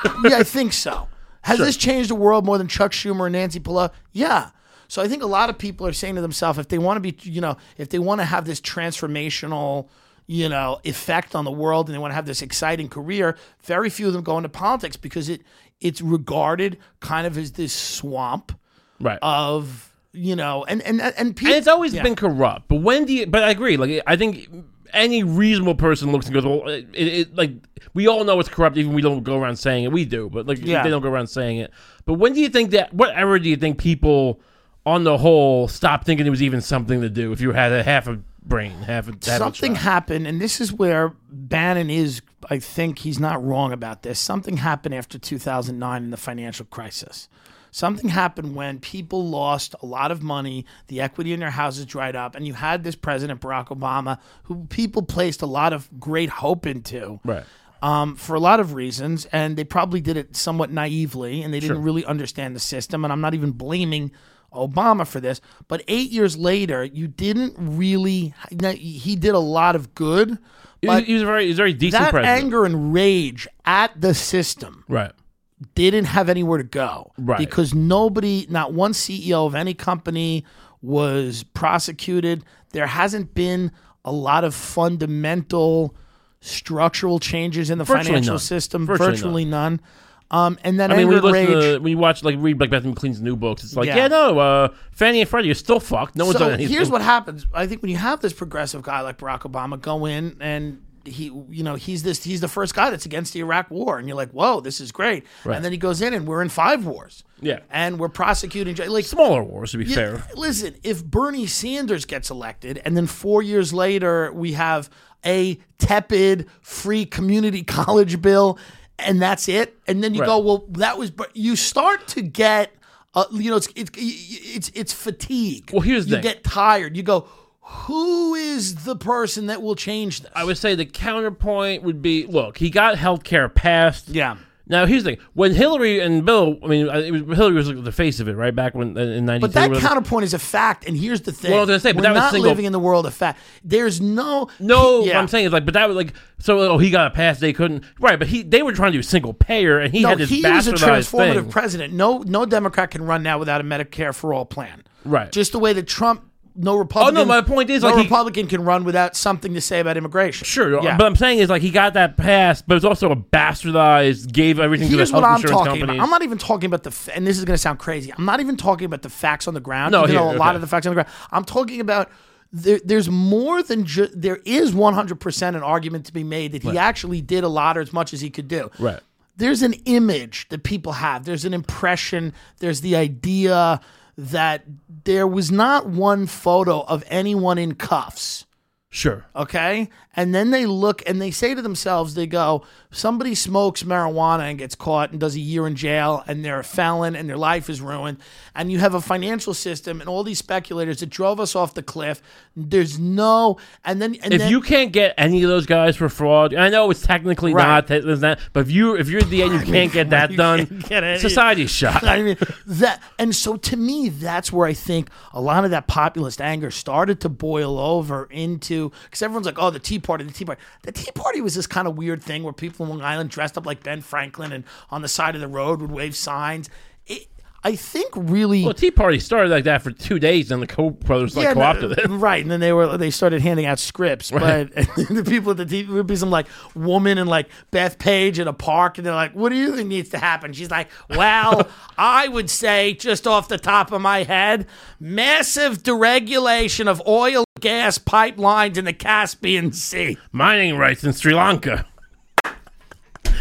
I think so. Has Sure. this changed the world more than Chuck Schumer and Nancy Pelosi? Yeah. So I think a lot of people are saying to themselves, if they want to be, you know, if they want to have this transformational, you know, effect on the world and they want to have this exciting career, very few of them go into politics because it it's regarded kind of as this swamp Right. of, you know, and and and people. And it's always yeah. been corrupt. But when do you? But I agree. Like I think any reasonable person looks and goes, "Well, it, it like we all know it's corrupt. Even we don't go around saying it. We do, but like Yeah. they don't go around saying it. But when do you think that? What era do you think people, on the whole, stop thinking it was even something to do? If you had a half a brain, half a half Something a child? happened, and this is where Bannon is. I think he's not wrong about this. Something happened after two thousand nine in the financial crisis. Something happened when people lost a lot of money, the equity in their houses dried up, and you had this President Barack Obama, who people placed a lot of great hope into, Right. um, for a lot of reasons, and they probably did it somewhat naively, and they didn't Sure. really understand the system. And I'm not even blaming Obama for this, but eight years later, you didn't really. He did a lot of good, He, but he was a very, he was a very decent that president. anger and rage at the system Right. didn't have anywhere to go. Right. Because nobody, not one C E O of any company was prosecuted. There hasn't been a lot of fundamental structural changes in the Virtually financial none. system. Virtually Virtually, none. Um, and then I mean, anger when you, and listen rage. to, when you watch, like, read like Beth McLean's new books, it's like, yeah, Yeah. no, uh, Fannie and Freddie are still fucked. No one's So done anything. here's what happens. I think when you have this progressive guy like Barack Obama go in and he, you know, he's this, he's the first guy that's against the Iraq War, and you're like, whoa, this is great. Right. And then he goes in and we're in five wars. Yeah. And we're prosecuting like Smaller wars, to be Yeah, fair. Listen, if Bernie Sanders gets elected and then four years later we have a tepid free community college bill and that's it, and then you Right. go, well, that was, but you start to get, uh, you know, it's it's it's it's fatigue. Well, here's the you thing. get tired. You go, who is the person that will change this? I would say the counterpoint would be, look, he got health care passed. yeah. Now, here's the thing. When Hillary and Bill, I mean, it was, Hillary was the face of it, right, back when in ninety-two. But that whatever. counterpoint is a fact, and here's the thing: Well, I was gonna say, but we're that was not single- living in the world of fact. There's no, No, he- what I'm saying is like, but that was like, so oh, he got a pass, they couldn't, right? But he, they were trying to do single payer, and he No, had this he was a bastardized transformative thing. president. No, no Democrat can run now without a Medicare for all plan. Right. Just the way that Trump, no Republican. Oh, no, my point is, no like, he- Republican can run without something to say about immigration. Sure, Yeah. but I'm saying is like he got that pass, but it's also a bastardized, gave everything Here's to the what health I'm insurance talking companies. about. I'm not even talking about the, f- and this is going to sound crazy. I'm not even talking about the facts on the ground. No, even here, though a lot okay. of the facts on the ground. I'm talking about there, there's more than just. There is one hundred percent an argument to be made that he Right. actually did a lot or as much as he could do. Right. There's an image that people have. There's an impression. There's the idea that there was not one photo of anyone in cuffs. Sure. Okay. And then they look and they say to themselves, they go, somebody smokes marijuana and gets caught and does a year in jail and they're a felon and their life is ruined. And you have a financial system and all these speculators that drove us off the cliff. There's no, and then, and If then, you can't get any of those guys for fraud, I know it's technically Right. not, that, that, but if you if you're at the end, you can't get that you done. can't get it. Society's shot. I mean that, and so to me, that's where I think a lot of that populist anger started to boil over into, because everyone's like, "Oh, the Tea Party, the Tea Party." The Tea Party was this kind of weird thing where people in Long Island dressed up like Ben Franklin and on the side of the road would wave signs. It, I think really. Well, Tea Party started like that for two days, and the Koch brothers like Yeah, co-opted no, it. right? And then they were they started handing out scripts, Right. but the people at the T V would be some like woman and like Beth Page in a park, and they're like, "What do you think needs to happen?" She's like, "Well, I would say just off the top of my head, massive deregulation of oil gas pipelines in the Caspian Sea." Mining rights in Sri Lanka.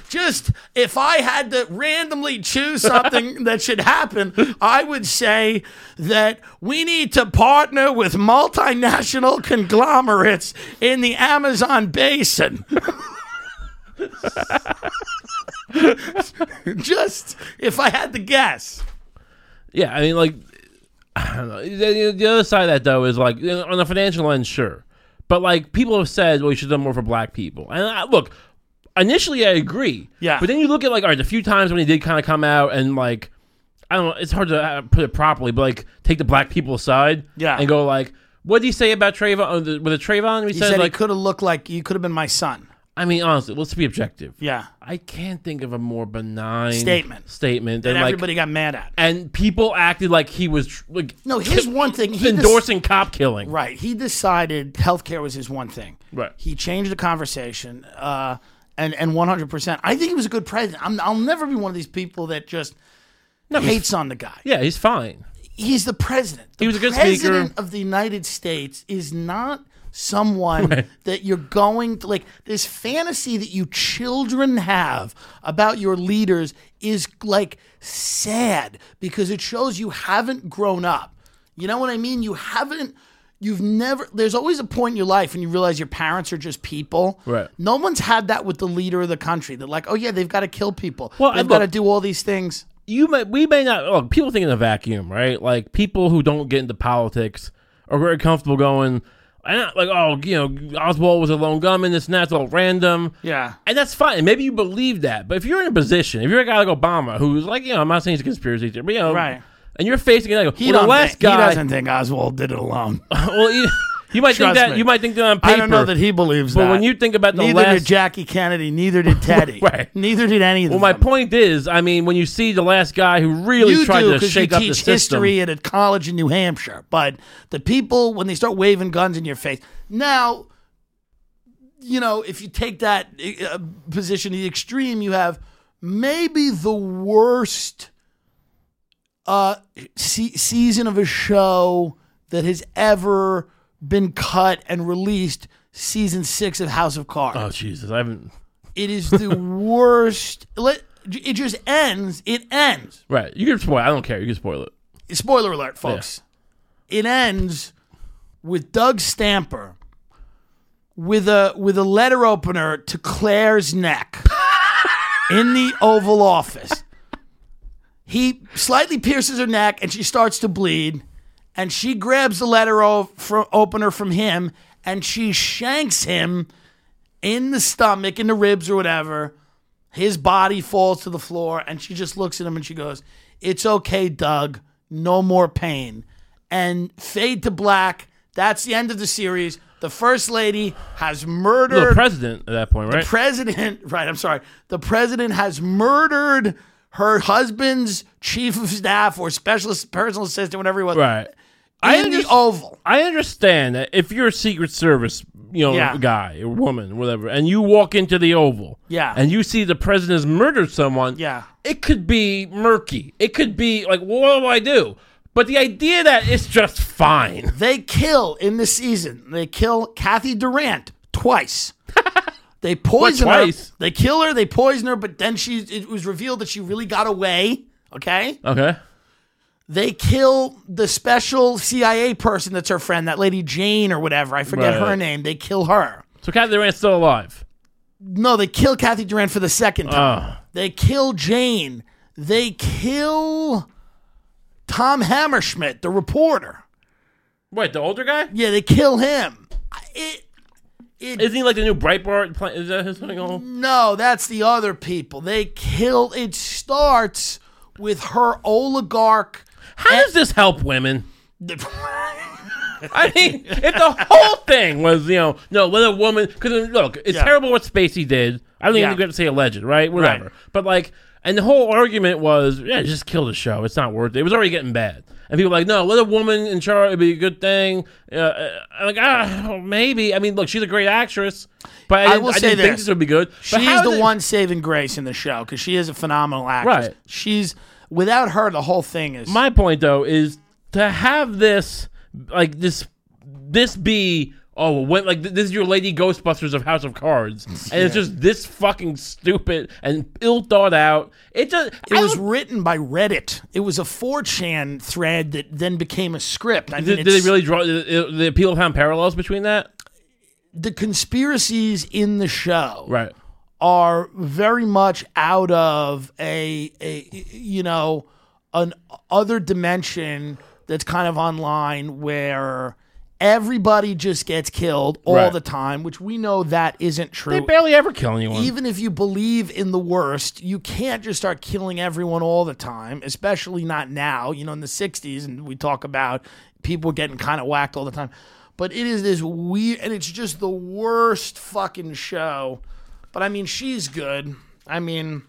just if I had to randomly choose something that should happen, I would say that we need to partner with multinational conglomerates in the Amazon basin. Just if I had to guess. Yeah, I mean, like, I don't know. The, the other side of that, though, is like, on the financial end, sure. But, like, people have said, well, you should have done more for black people. And, I, look, initially I agree. Yeah. But then you look at, like, all right, the few times when he did kind of come out and, like, I don't know, it's hard to uh, put it properly, but, like, take the black people aside. Yeah. And go, like, what did he say about Trayvon? Uh, the, with the Trayvon? He, He said, said like, he could have looked like you could have been my son. I mean, honestly, let's be objective. Yeah. I can't think of a more benign Statement. statement That than, like, everybody got mad at. and people acted like he was tr- like No, here's one thing. He endorsing cop killing. Right. He decided healthcare was his one thing. Right. He changed the conversation, uh, and and one hundred percent. I think he was a good president. I'm, I'll never be one of these people that just No, he's- hates on the guy. Yeah, he's fine. He's the president. The He was a good president speaker. of the United States is not someone Right. that you're going to like. This fantasy that you children have about your leaders is like sad because it shows you haven't grown up. You know what I mean? You haven't. You've never. There's always a point in your life when you realize your parents are just people. Right. No one's had that with the leader of the country. They're like, oh yeah, they've got to kill people. Well, they've and got to look- do all these things. You may, we may not. Look, people think in a vacuum, right? Like people who don't get into politics are very comfortable going, and not like, oh, you know, Oswald was a lone gunman. This and that's all random. Yeah. And that's fine. Maybe you believe that. But if you're in a position, if you're a guy like Obama, who's like, you know, I'm not saying he's a conspiracy theory, but you know, Right. and you're facing it, like, He, well, don't the last think, guy, he doesn't think Oswald did it alone. well, you, you might think Trust that me. you might think that on paper. I don't know that he believes But that. when you think about the neither last, did Jackie Kennedy, neither did Teddy. Right. Neither did any of well, them. my point is, I mean, when you see the last guy who really you tried do to because you shake up the teach system, history at a college in New Hampshire. But the people, when they start waving guns in your face, now, you know, if you take that uh, position to the extreme, you have maybe the worst uh, se- season of a show that has ever been cut and released. Season six of House of Cards. oh Jesus, I haven't. It is the worst. Let it just ends. It ends. Right, you can spoil. I don't care. You can spoil it. Spoiler alert, folks. It ends with Doug Stamper with a with a letter opener to Claire's neck in the Oval Office. He slightly pierces her neck and she starts to bleed, and she grabs the letter o- fro- opener from him and she shanks him in the stomach, in the ribs or whatever. His body falls to the floor and she just looks at him and she goes, "It's okay, Doug. No more pain." And fade to black. That's the end of the series. The First Lady has murdered The president at that point, right? the president. Right, I'm sorry. The president has murdered her husband's chief of staff or specialist, personal assistant, whatever he was. right. In I the understand. Oval. I understand that if you're a Secret Service, you know, Yeah. guy or woman, whatever, and you walk into the Oval, Yeah. and you see the president has murdered someone, Yeah. it could be murky. It could be like, what do I do? But the idea that it's just fine. They kill in the season. They kill Kathy Durant twice. They poison her. twice? They kill her. They poison her. But then she. It was revealed that she really got away. Okay. Okay. They kill the special C I A person that's her friend, that lady Jane or whatever. I forget Right, her right. name. They kill her. So Kathy Durant's still alive. No, they kill Kathy Durant for the second time. Oh. They kill Jane. They kill Tom Hammerschmidt, the reporter. Wait, the older guy? Yeah, they kill him. It, it, Isn't he like the new Breitbart? Pla- Is that his thing? all- no, that's the other people. They kill. It starts with her oligarch. How does this help women? I mean, if the whole thing was, you know, no, let a woman, because look, it's Yeah. terrible what Spacey did. I don't Yeah. even get to say alleged, right? Whatever. Right. But like, and the whole argument was, yeah, just kill the show. It's not worth it. It was already getting bad. And people were like, no, let a woman in charge. It'd be a good thing. Uh, uh, I'm like, ah, maybe. I mean, look, she's a great actress, but I, I didn't, will I say didn't think this. this would be good. But She how is the it- one saving grace in the show because she is a phenomenal actress. Right. She's without her, the whole thing is. My point, though, is to have this, like this, this be oh, when like th- this is your Lady Ghostbusters of House of Cards, and it's just this fucking stupid and ill thought out. It just It I was don't- written by Reddit. It was a four chan thread that then became a script. I mean, did, did it's- they really draw the, the appeal found parallels between that? the conspiracies in the show Right. are very much out of a, a you know, an other dimension that's kind of online where everybody just gets killed all Right. the time, which we know that isn't true. They barely ever kill anyone. Even if you believe in the worst, you can't just start killing everyone all the time, especially not now. You know, in the sixties, and we talk about people getting kind of whacked all the time. But it is this weird, and it's just the worst fucking show. But I mean, she's good. I mean,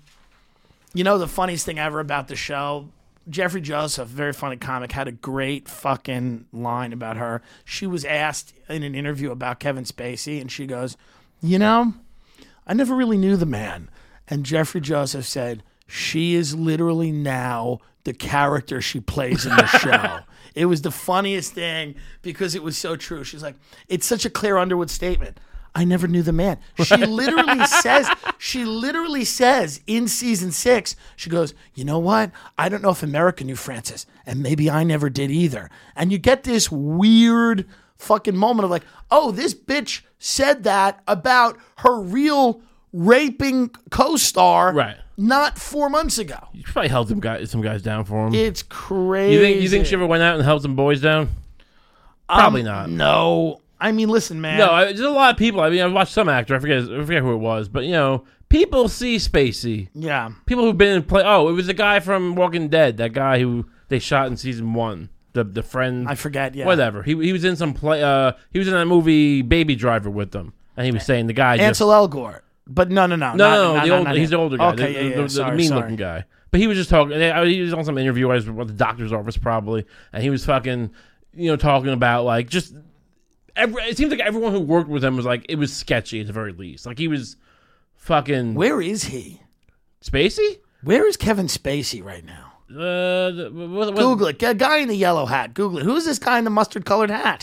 you know, the funniest thing ever about the show, Jeffrey Joseph, very funny comic, had a great fucking line about her. She was asked in an interview about Kevin Spacey, and she goes, you know, I never really knew the man. And Jeffrey Joseph said, she is literally now the character she plays in the show. It was the funniest thing because it was so true. She's like, it's such a Claire Underwood statement. I never knew the man. She literally says, she literally says in season six, she goes, you know what? I don't know if America knew Francis, and maybe I never did either. And you get this weird fucking moment of like, oh, this bitch said that about her real raping co-star Right. not four months ago. You probably held some guys some guys down for him. It's crazy. you think you think she ever went out and held some boys down? Probably Um, not. No. I mean, listen, man. No, I, there's a lot of people. I mean, I've watched some actor. I forget. I forget who it was, but you know, people see Spacey. Yeah. People who've been in play. Oh, it was the guy from Walking Dead. That guy who they shot in season one. The the friend. I forget, yeah. Whatever. He he was in some play. Uh, he was in that movie Baby Driver with them, and he was saying the guy. just, Ansel Elgort. But no, no, no. No, not- no, not- the not- old, not he's him. the older guy, Okay, the, yeah, yeah. the, the sorry, mean-looking sorry. guy. But he was just talking. He was on some interview. I was at the doctor's office probably, and he was fucking, you know, talking about like just. Every, it seems like everyone who worked with him was like it was sketchy at the very least. Like he was, fucking Where is he? Spacey. Where is Kevin Spacey right now? Uh, the- what, what, Google it. A guy in the yellow hat. Google it. Who's this guy in the mustard colored hat?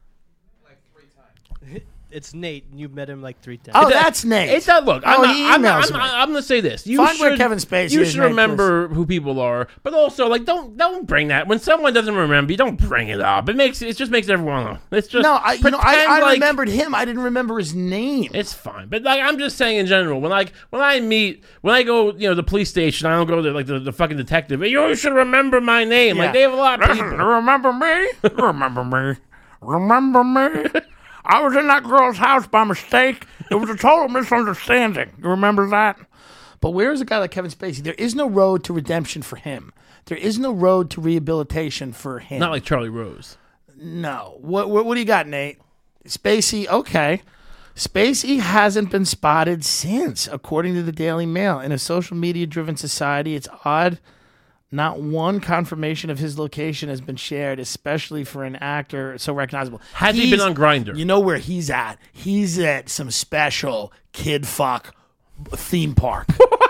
It's Nate, and you've met him like three times. Oh, that's Nate. It's that look. I'm, Oh, not, he I'm, emails I'm, me. I'm, I'm gonna say this. You Find should, where Kevin Spacey You is, should Nate, remember who people are, but also like don't don't bring that when someone doesn't remember. You don't bring it up. It makes it just makes everyone. It's just No, I, you know, I, pretend I like- remembered him. I didn't remember his name. It's fine, but like I'm just saying in general, when like when I meet, when I go, you know, the police station, I don't go to like the, the fucking detective. You should remember my name. Yeah. Like they have a lot of people. Remember me? Remember me? Remember me? I was in that girl's house by mistake. It was a total misunderstanding. You remember that? But where is a guy like Kevin Spacey? There is no road to redemption for him. There is no road to rehabilitation for him. Not like Charlie Rose. No. What, what, what do you got, Nate? Spacey, okay. Spacey hasn't been spotted since, according to the Daily Mail. In a social media-driven society, it's odd not one confirmation of his location has been shared, especially for an actor so recognizable. Has he He's- been on Grindr? You know where he's at? He's at some special kid fuck theme park.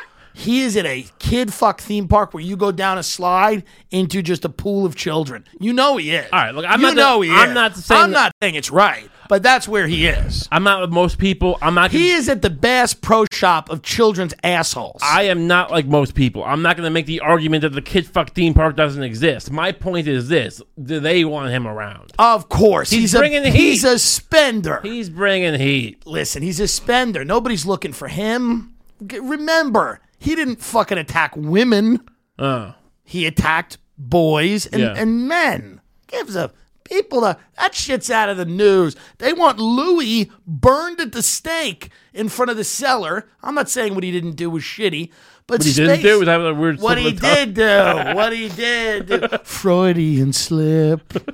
He is at a kid fuck theme park where you go down a slide into just a pool of children. You know he is. All right, look, I'm you not know the- he I'm is. not saying I'm that- not saying it's right, but that's where he is. I'm not with most people. I'm not. Gonna, He is at the Bass Pro Shop of children's assholes. I am not like most people. I'm not going to make the argument that the kid fuck theme park doesn't exist. My point is this: do they want him around? of course, He's he's, a bringing he's heat. a spender. He's bringing heat. Listen, he's a spender. Nobody's looking for him. G- Remember, he didn't fucking attack women. Uh, He attacked boys and, Yeah. and men. Gives a people the that shit's out of the news. They want Louis burned at the stake in front of the cellar. I'm not saying what he didn't do was shitty, but what he Space- didn't do was have a weird. what slip he of the tongue. did do. What he did do. Freudian slip.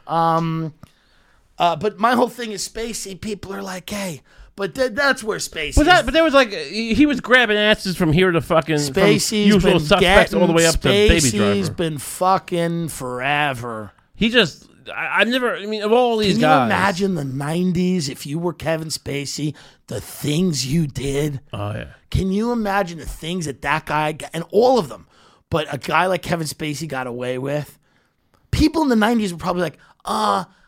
Um, uh, but my whole thing is Spacey. People are like, hey, but th- that's where Spacey. But that, but there was like he he was grabbing asses from here to fucking from Spacey's usual been suspects getting, all the way up to Baby Spacey's Driver. been fucking forever. He just, I, I've never. I mean, of all these Can guys, you imagine the nineties if you were Kevin Spacey, the things you did? Oh yeah. Can you imagine the things that that guy got, and all of them, but a guy like Kevin Spacey got away with? People in the nineties were probably like, uh,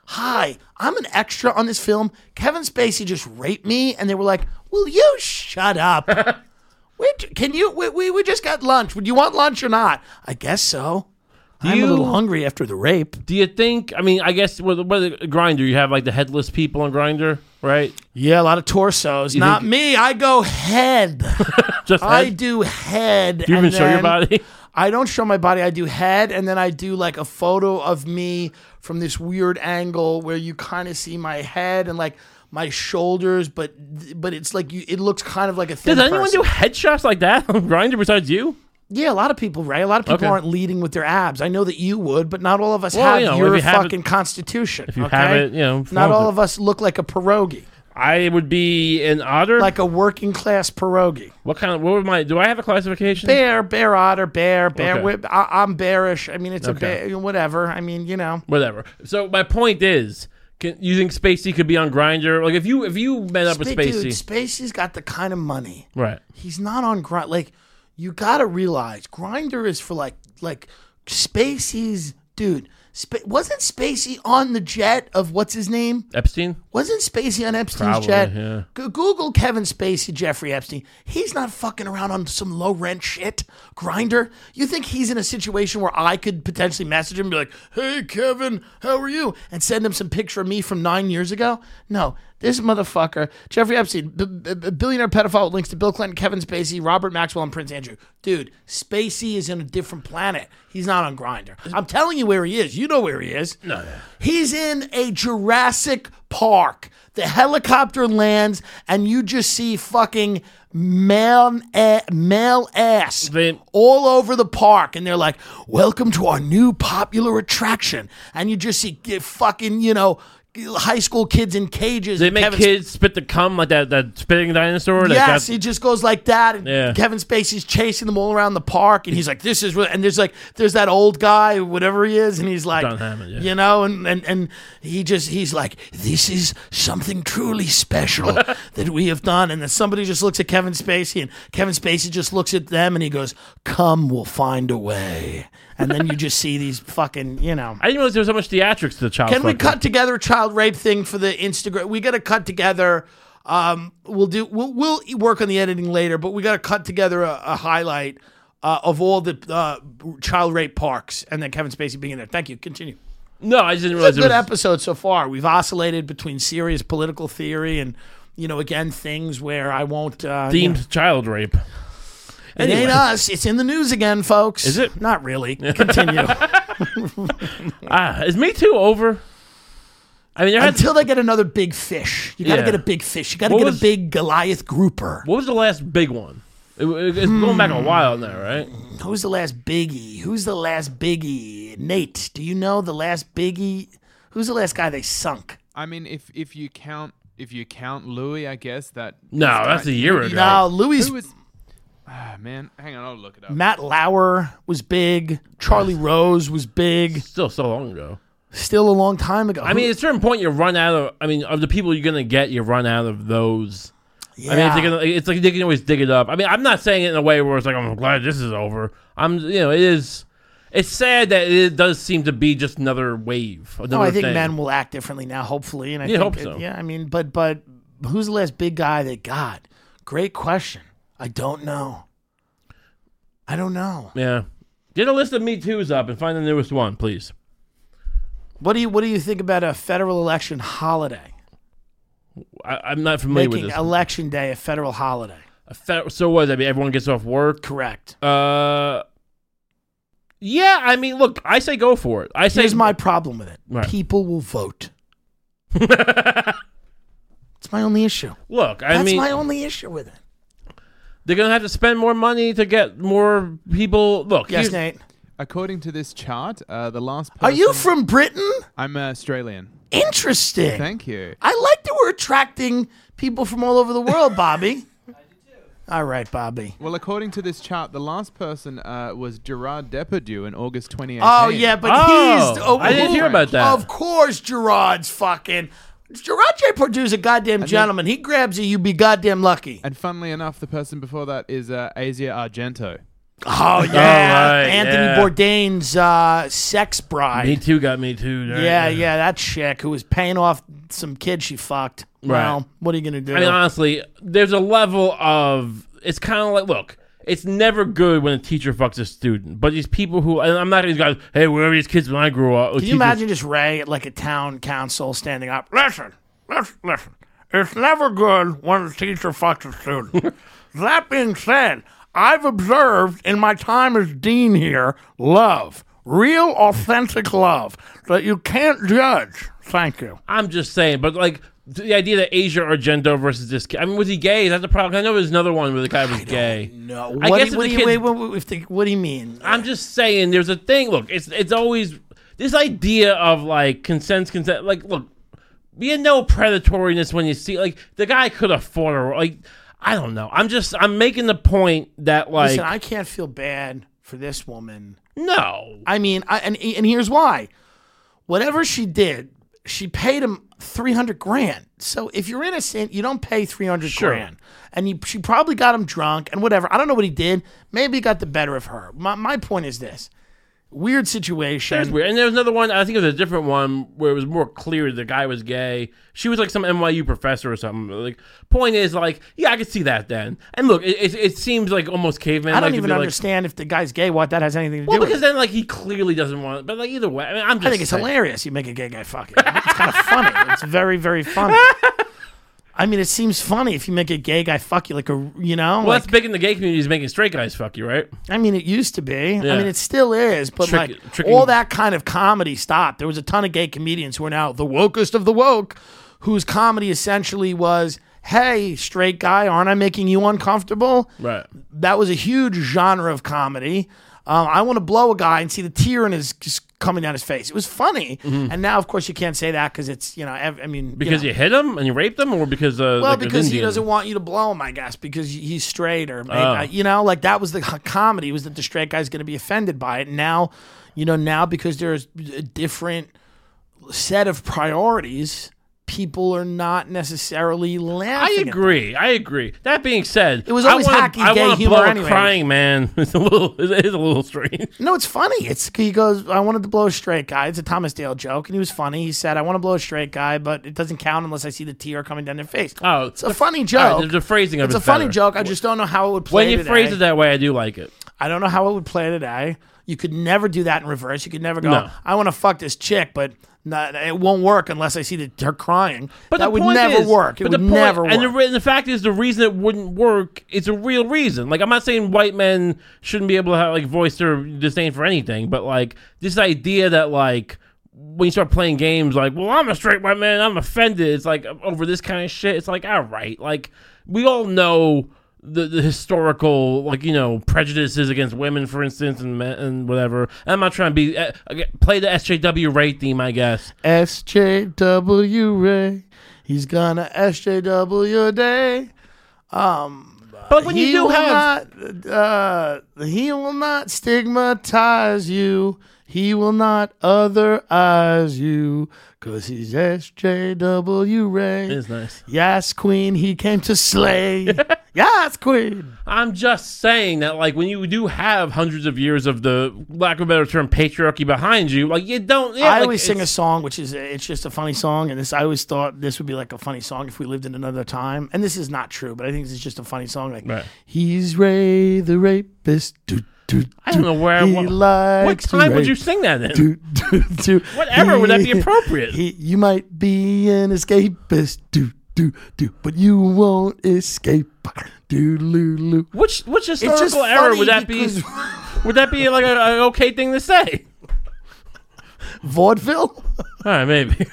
hi, I'm an extra on this film. Kevin Spacey just raped me. And they were like, will you shut up? we, can you, we, we, we just got lunch. Would you want lunch or not? I guess so. Do I'm you- a little hungry after the rape. Do you think? I mean, I guess with, with Grinder, you have like the headless people on Grinder, right? Yeah, a lot of torsos. You Not think- me. I go head. Just I head? do head. Do you even and show your then- body? I don't show my body. I do head, and then I do like a photo of me from this weird angle where you kind of see my head and like my shoulders, but but it's like you. It looks kind of like a thin Does anyone person. do headshots like that on Grinder besides you? Yeah, a lot of people, Ray. A lot of people Okay. aren't leading with their abs. I know that you would, but not all of us Well, have you know, your if you have fucking it- constitution. If you okay? have it, you know. Not flaunt all it. of us look like a pierogi, I would be an otter. like a working class pierogi. What kind of? What would my? Do I have a classification? Bear, bear, otter, bear, bear. Okay. Wi- I, I'm bearish. I mean, it's Okay. a bear, whatever. I mean, you know. Whatever. So my point is, can, you think Spacey could be on Grinder? Like if you if you met up with Spa- Spacey, Dude, Spacey's got the kind of money. right? He's not on grind. Like, you got to realize Grinder is for like, like Spacey's, dude. Spa- wasn't Spacey on the jet of what's his name? Epstein. Wasn't Spacey on Epstein's Probably, jet? yeah. G- Google Kevin Spacey, Jeffrey Epstein. He's not fucking around on some low rent shit. Grinder. You think he's in a situation where I could potentially message him and be like, "Hey Kevin, how are you?" and send him some picture of me from nine years ago? No. This motherfucker, Jeffrey Epstein, b- b- billionaire pedophile with links to Bill Clinton, Kevin Spacey, Robert Maxwell, and Prince Andrew. Dude, Spacey is in a different planet. He's not on Grindr. I'm telling you where he is. You know where he is. No, no. He's in a Jurassic Park. The helicopter lands, and you just see fucking male, a- male ass They- all over the park. And they're like, welcome to our new popular attraction. And you just see uh, fucking, you know, high school kids in cages. They and make Kevin kids spit the cum like that that spitting dinosaur. that Yes, got- he just goes like that, and Yeah. Kevin Spacey's chasing them all around the park, and he's like, "This is," real. And there's like, there's that old guy, whatever he is, and he's like, John Hammond, yeah. you know, and and and he just he's like, "This is something truly special that we have done," and then somebody just looks at Kevin Spacey, and Kevin Spacey just looks at them, and he goes, "Come, we'll find a way," and then you just see these fucking, you know. I didn't realize there was so much theatrics to the child. Can we fucking- cut together a child rape thing for the Instagram? We got to cut together. Um, we'll do. We'll we'll work on the editing later, but we got to cut together a, a highlight uh, of all the uh, child rape parks, and then Kevin Spacey being in there. Thank you. Continue. No, I just didn't It's realize a there good was. episode so far. We've oscillated between serious political theory and, you know, again, things where I won't. Uh, you Deemed know, child rape. it Anyway. ain't us. It's in the news again, folks. Is it? Not really. Continue. Ah, is Me Too over? I mean, there has, Until they get another big fish. You got to Yeah. get a big fish. You got to What get was- a big Goliath grouper. what was the last big one? It, it- it's going back a while now, right? Who's the last biggie? Who's the last biggie? Nate, do you know the last biggie? Who's the last guy they sunk? I mean, if if you count if you count Louis, I guess that. No, that's a year ago. No, Louis. Who was? Ah, man, hang on, I'll look it up. Matt Lauer was big. Charlie Rose was big. Still so long ago. Still a long time ago. I mean, at a certain point, you run out of. I mean, of the people you're gonna get, you run out of those. yeah. I mean, if they're gonna, it's like they can always dig it up. I mean, I'm not saying it in a way where it's like I'm glad this is over. I'm, you know, it is. It's sad that it does seem to be just another wave. Another no, I think thing. men will act differently now, hopefully. And I Yeah, think, hope so. Yeah, I mean, but but who's the last big guy they got? Great question. I don't know. I don't know. Yeah, get a list of Me Too's up and find the newest one, please. What do you What do you think about a federal election holiday? I, I'm not familiar Making with this. election day a federal holiday. A fe- so what? I mean, everyone gets off work. Correct. Uh, yeah. I mean, look, I say go for it. I say Here's my problem with it. Right. People will vote. It's my only issue. look. I That's mean, my only issue with it. they're gonna have to spend more money to get more people. Look, Yes, here's- Nate. According to this chart, uh, the last. Are Person, you from Britain? I'm uh, Australian. Interesting. Thank you. I like that we're attracting people from all over the world, Bobby. I do too. All right, Bobby. Well, according to this chart, the last person uh, was Gerard Depardieu in August twenty eighteen. Oh yeah, but Oh, he's. Oh, I didn't hear about that. Of course, Gerard's fucking. Gerard J. Purdue's a goddamn then- gentleman. He grabs you, you be goddamn lucky. And funnily enough, the person before that is uh, Asia Argento. Oh, yeah. right, Anthony yeah. Bourdain's uh, sex bride. Me Too got Me Too. Right? Yeah, yeah, that chick who was paying off some kid she fucked. Right. Well, what are you going to do? I mean, honestly, there's a level of it's kind of like look. It's never good when a teacher fucks a student, but these people who and I'm not these guys. Hey, where were these kids when I grew up? Can you imagine just Ray at like a town council standing up? Listen, listen, listen. It's never good when a teacher fucks a student. That being said, I've observed in my time as dean here love, real authentic love that you can't judge. Thank you. I'm just saying, but like the idea that Asia Argento versus this kid. I mean, was he gay? Is that the problem? I know there's another one where the guy was gay. No, I what guess do, if you- the wait, kid's- wait, wait, wait, if the- what do you mean? I'm just saying, there's a thing. Look, it's it's always this idea of like consent, consent. Like, look, be no predatoriness when you see like the guy could have fought her. Like, I don't know. I'm just I'm making the point that like Listen, I can't feel bad for this woman. no. I mean, I, and and here's why. Whatever she did, she paid him three hundred grand. So if you're innocent, you don't pay three hundred Sure. grand. And he, she probably got him drunk and whatever. I don't know what he did. Maybe he got the better of her. My my point is this. Weird situation. That's weird. And there was another one. I think it was a different one where it was more clear the guy was gay. She was like some N Y U professor or something. Like, point is, like, yeah, I could see that then. And look, it, it, it seems like almost caveman. I don't like, even like- understand if the guy's gay, what that has anything to Well, do with because it. then like he clearly doesn't want it. But like either way, I mean, I'm just I think it's saying. hilarious. You make a gay guy fuck it. It's kind of funny. It's very, very funny. I mean, it seems funny if you make a gay guy fuck you, like a, you know? Well, like, that's big in the gay community is making straight guys fuck you, right? I mean, it used to be. Yeah. I mean, it still is. But Trick- like, tricking- all that kind of comedy stopped. There was a ton of gay comedians who are now the wokest of the woke, whose comedy essentially was, hey, straight guy, aren't I making you uncomfortable? Right. That was a huge genre of comedy. Um, I want to blow a guy and see the tear in his just coming down his face. It was funny. And now, of course, you can't say that because it's, you know, ev- I mean, Because you, you, know, hit him and you raped him, or because uh, well, like, an because he Indian? doesn't want you to blow him, I guess, because he's straight or maybe, Oh. you know, like that was the c- comedy was that the straight guy's going to be offended by it. And now, you know, now because there's a different set of priorities, people are not necessarily I laughing. at agree. I agree. That being said, It was always I wanna, hacky I gay wanna humor blow a anyways. crying man. It's a little. It is a little strange. No, it's funny. It's he goes, I wanted to blow a straight guy. It's a Thomas Dale joke, and he was funny. He said, I want to blow a straight guy, but it doesn't count unless I see the tear coming down their face. Oh, It's a funny joke. all right, the, the phrasing of it's a it's funny better. joke. I just don't know how it would play When you today. phrase it that way, I do like it. I don't know how it would play today. You could never do that in reverse. You could never go, No. I want to fuck this chick, but not, it won't work unless I see the, her crying. But that the would point never is, work. It but would the point, never work. And the, re- and the fact is, the reason it wouldn't work, it's a real reason. Like, I'm not saying white men shouldn't be able to have, like voice their disdain for anything, but like this idea that like when you start playing games, like, well, I'm a straight white man, I'm offended. It's like over this kind of shit. It's like, all right, like we all know. The, the historical, like, you know, prejudices against women, for instance, and men, and whatever. I'm not trying to be uh, play the S J W Ray theme, I guess. S J W Ray, he's gonna S J W day. Um, But when you he do will have, not, uh, he will not stigmatize you. He will not otherize you, cause he's S J W Ray. it is nice. Yes, Queen, he came to slay. Yes, Queen. I'm just saying that, like, when you do have hundreds of years of the, lack of a better term, patriarchy behind you, like, you don't. Yeah, I like, always sing a it's- song, which is it's just a funny song, and this I always thought this would be like a funny song if we lived in another time, and this is not true, but I think this is just a funny song. Like, Right. he's Ray the rapist. Do, do, I don't know where. He What, likes what to time would rape. you sing that in? Do, do, do. Whatever, would that be He- appropriate? He, you might be an escapist. Do, do, do, but you won't escape. Do, loo, loo. Which which It's historical just era funny would that because be? Would that be like a, an okay thing to say? vaudeville. All right, maybe.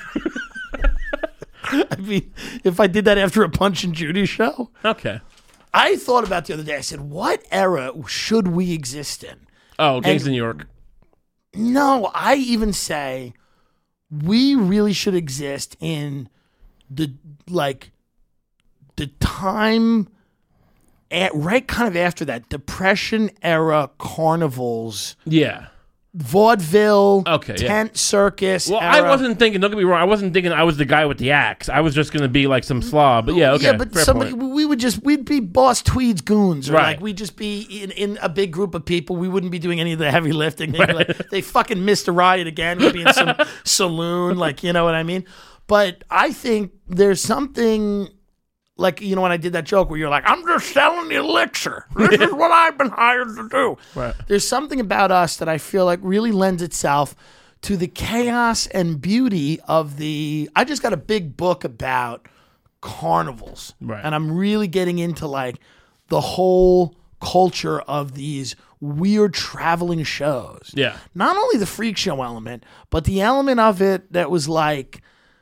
I mean, if I did that after a Punch and Judy show. Okay. I thought about the other day. I said, "What era should we exist in?" Oh, Gangs And- in New York. No, I even say we really should exist in the like the time at, right kind of after that Depression era carnivals Yeah. vaudeville, Okay, yeah. tent circus. Well, I era. wasn't thinking. Don't get me wrong. I wasn't thinking I was the guy with the axe. I was just gonna be like some slob. But yeah, okay. Yeah, but fair somebody, point. we would just, we'd be Boss Tweed's goons. Or Right. like, we'd just be in, in a big group of people. We wouldn't be doing any of the heavy lifting. They'd be like, they fucking missed a riot again. We'd be in some saloon. Like, you know what I mean? But I think there's something, like, you know, when I did that joke where you're like, I'm just selling the elixir. This is what I've been hired to do. Right. There's something about us that I feel like really lends itself to the chaos and beauty of the. I just got a big book about carnivals. Right. And I'm really getting into like the whole culture of these weird traveling shows. Yeah. Not only the freak show element, but the element of it that was like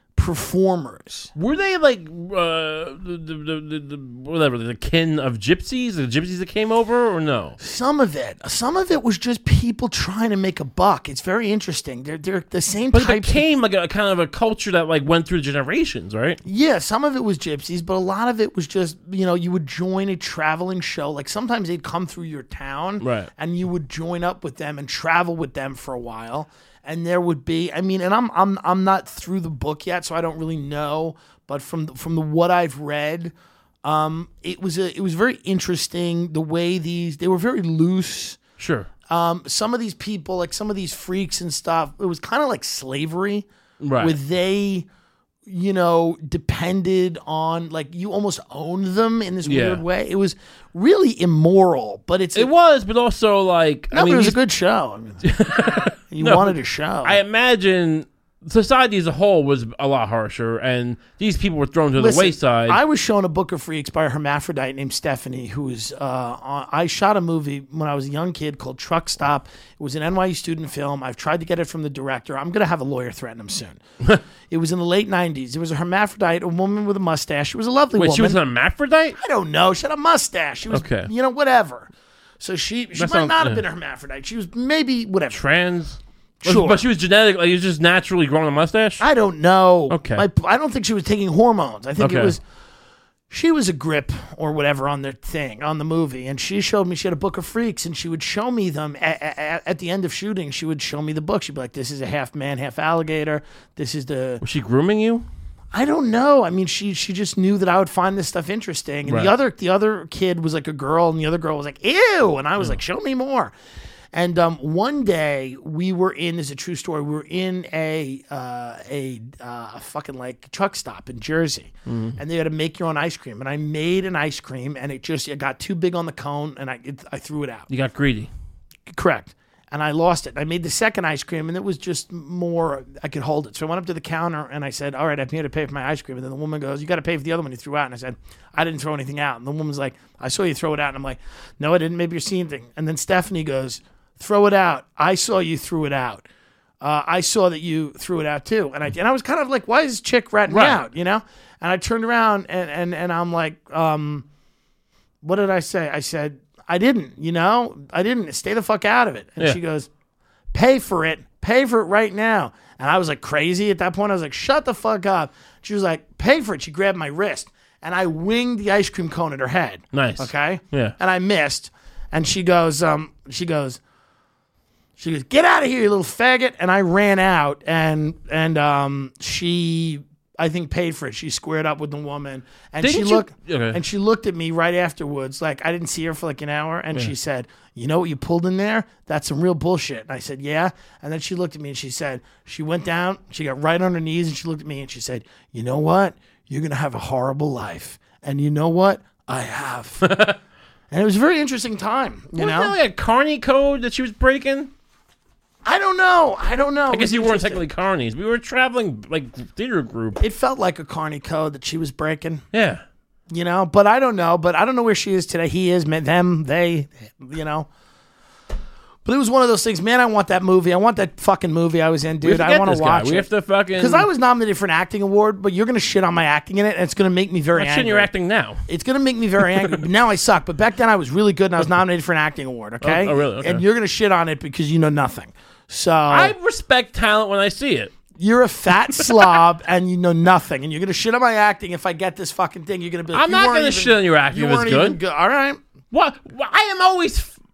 performers. Were they like uh, the, the, the, the whatever the kin of gypsies, the gypsies that came over, or no? Some of it, some of it was just people trying to make a buck. It's very interesting. They're they're the same But it types. of- became like a kind of a culture that like went through generations, right? Yeah, some of it was gypsies, but a lot of it was just, you know, you would join a traveling show. Like sometimes they'd come through your town, Right. and you would join up with them and travel with them for a while. And there would be, I mean, and I'm I'm I'm not through the book yet, so I don't really know. But from the, from the what I've read, um, it was a it was very interesting the way these they were very loose. Sure. Um, some of these people, like some of these freaks and stuff, it was kind of like slavery, Right. where they, you know, depended on, like, you almost owned them in this Yeah. weird way. It was really immoral, but it's It was, but also like no, I but mean, it was these- a good show. I mean, you No, wanted but a show. I imagine society as a whole was a lot harsher, and these people were thrown to Listen, the wayside. I was shown a book of freaks by a hermaphrodite named Stephanie, who was. Uh, on, I shot a movie when I was a young kid called Truck Stop. It was an N Y U student film. I've tried to get it from the director. I'm going to have a lawyer threaten him soon. It was in the late nineties. It was a hermaphrodite, a woman with a mustache. She was a lovely Wait, woman. she was an hermaphrodite? I don't know. She had a mustache. She was, Okay. you know, whatever. So she she That might sounds- not have yeah. been a hermaphrodite. She was maybe whatever. Trans? Sure. But she was genetic, like, you just naturally growing a mustache? I don't know. Okay. My, I don't think she was taking hormones. I think it Okay. was, she was a grip or whatever on the thing, on the movie. And she showed me, she had a book of freaks, and she would show me them at, at, at the end of shooting. She would show me the book. She'd be like, this is a half man, half alligator. This is the, Was she grooming you? I don't know. I mean, she she just knew that I would find this stuff interesting. And Right. the other the other kid was like a girl, and the other girl was like, ew. And I was like, show me more. And um, one day we were in, this is a true story, we were in a uh, a uh, fucking like truck stop in Jersey. And they had to make your own ice cream. And I made an ice cream, and it just, it got too big on the cone, and I it, I threw it out. You got greedy. Correct. And I lost it. I made the second ice cream, and it was just more, I could hold it. So I went up to the counter, and I said, all right, I'm here to pay for my ice cream. And then the woman goes, you got to pay for the other one you threw out. And I said, I didn't throw anything out. And the woman's like, I saw you throw it out. And I'm like, no, I didn't. Maybe you're seeing things. And then Stephanie goes, throw it out. I saw you threw it out. Uh, I saw that you threw it out too. And I and I was kind of like, why is this chick ratting me Right. out, you know? And I turned around, and, and, and I'm like, um, what did I say? I said, I didn't, you know? I didn't. Stay the fuck out of it. And Yeah. she goes, pay for it. Pay for it right now. And I was like crazy at that point. I was like, shut the fuck up. She was like, pay for it. She grabbed my wrist, and I winged the ice cream cone at her head. Nice. Okay? Yeah. And I missed. And she goes, um, she goes, she goes, get out of here, you little faggot. And I ran out, and and um, she, I think, paid for it. She squared up with the woman, and Didn't she you- looked, okay. and she looked at me right afterwards. Like, I didn't see her for like an hour, and she said, you know what you pulled in there? That's some real bullshit. And I said, yeah. And then she looked at me, and she said, she went down, she got right on her knees, and she looked at me, and she said, you know what? You're gonna have a horrible life, and you know what? I have. And it was a very interesting time, you Wasn't know. that like a carny code that she was breaking? I don't know. I don't know. I guess you weren't technically carnies. We were a traveling like theater group. It felt like a carny code that she was breaking, Yeah. you know. But I don't know. But I don't know where she is today. He is, man, them, they, you know. But it was one of those things, man. I want that movie. I want that fucking movie I was in, We have dude. to I get want this to guy. watch We it have to fucking. because I was nominated for an acting award, but you're gonna shit on my acting in it, and it's gonna make me very I'm angry. you're acting now. It's gonna make me very angry. But now I suck. But back then I was really good, and I was nominated for an acting award. Okay. Oh, oh, really? Okay. And you're gonna shit on it because you know nothing. So I respect talent when I see it. you're a fat slob and you know nothing, and you're gonna shit on my acting if I get this fucking thing. You're gonna be like, I'm you not weren't gonna even- shit on your acting You if it's weren't good. even good. All right. What? I am always.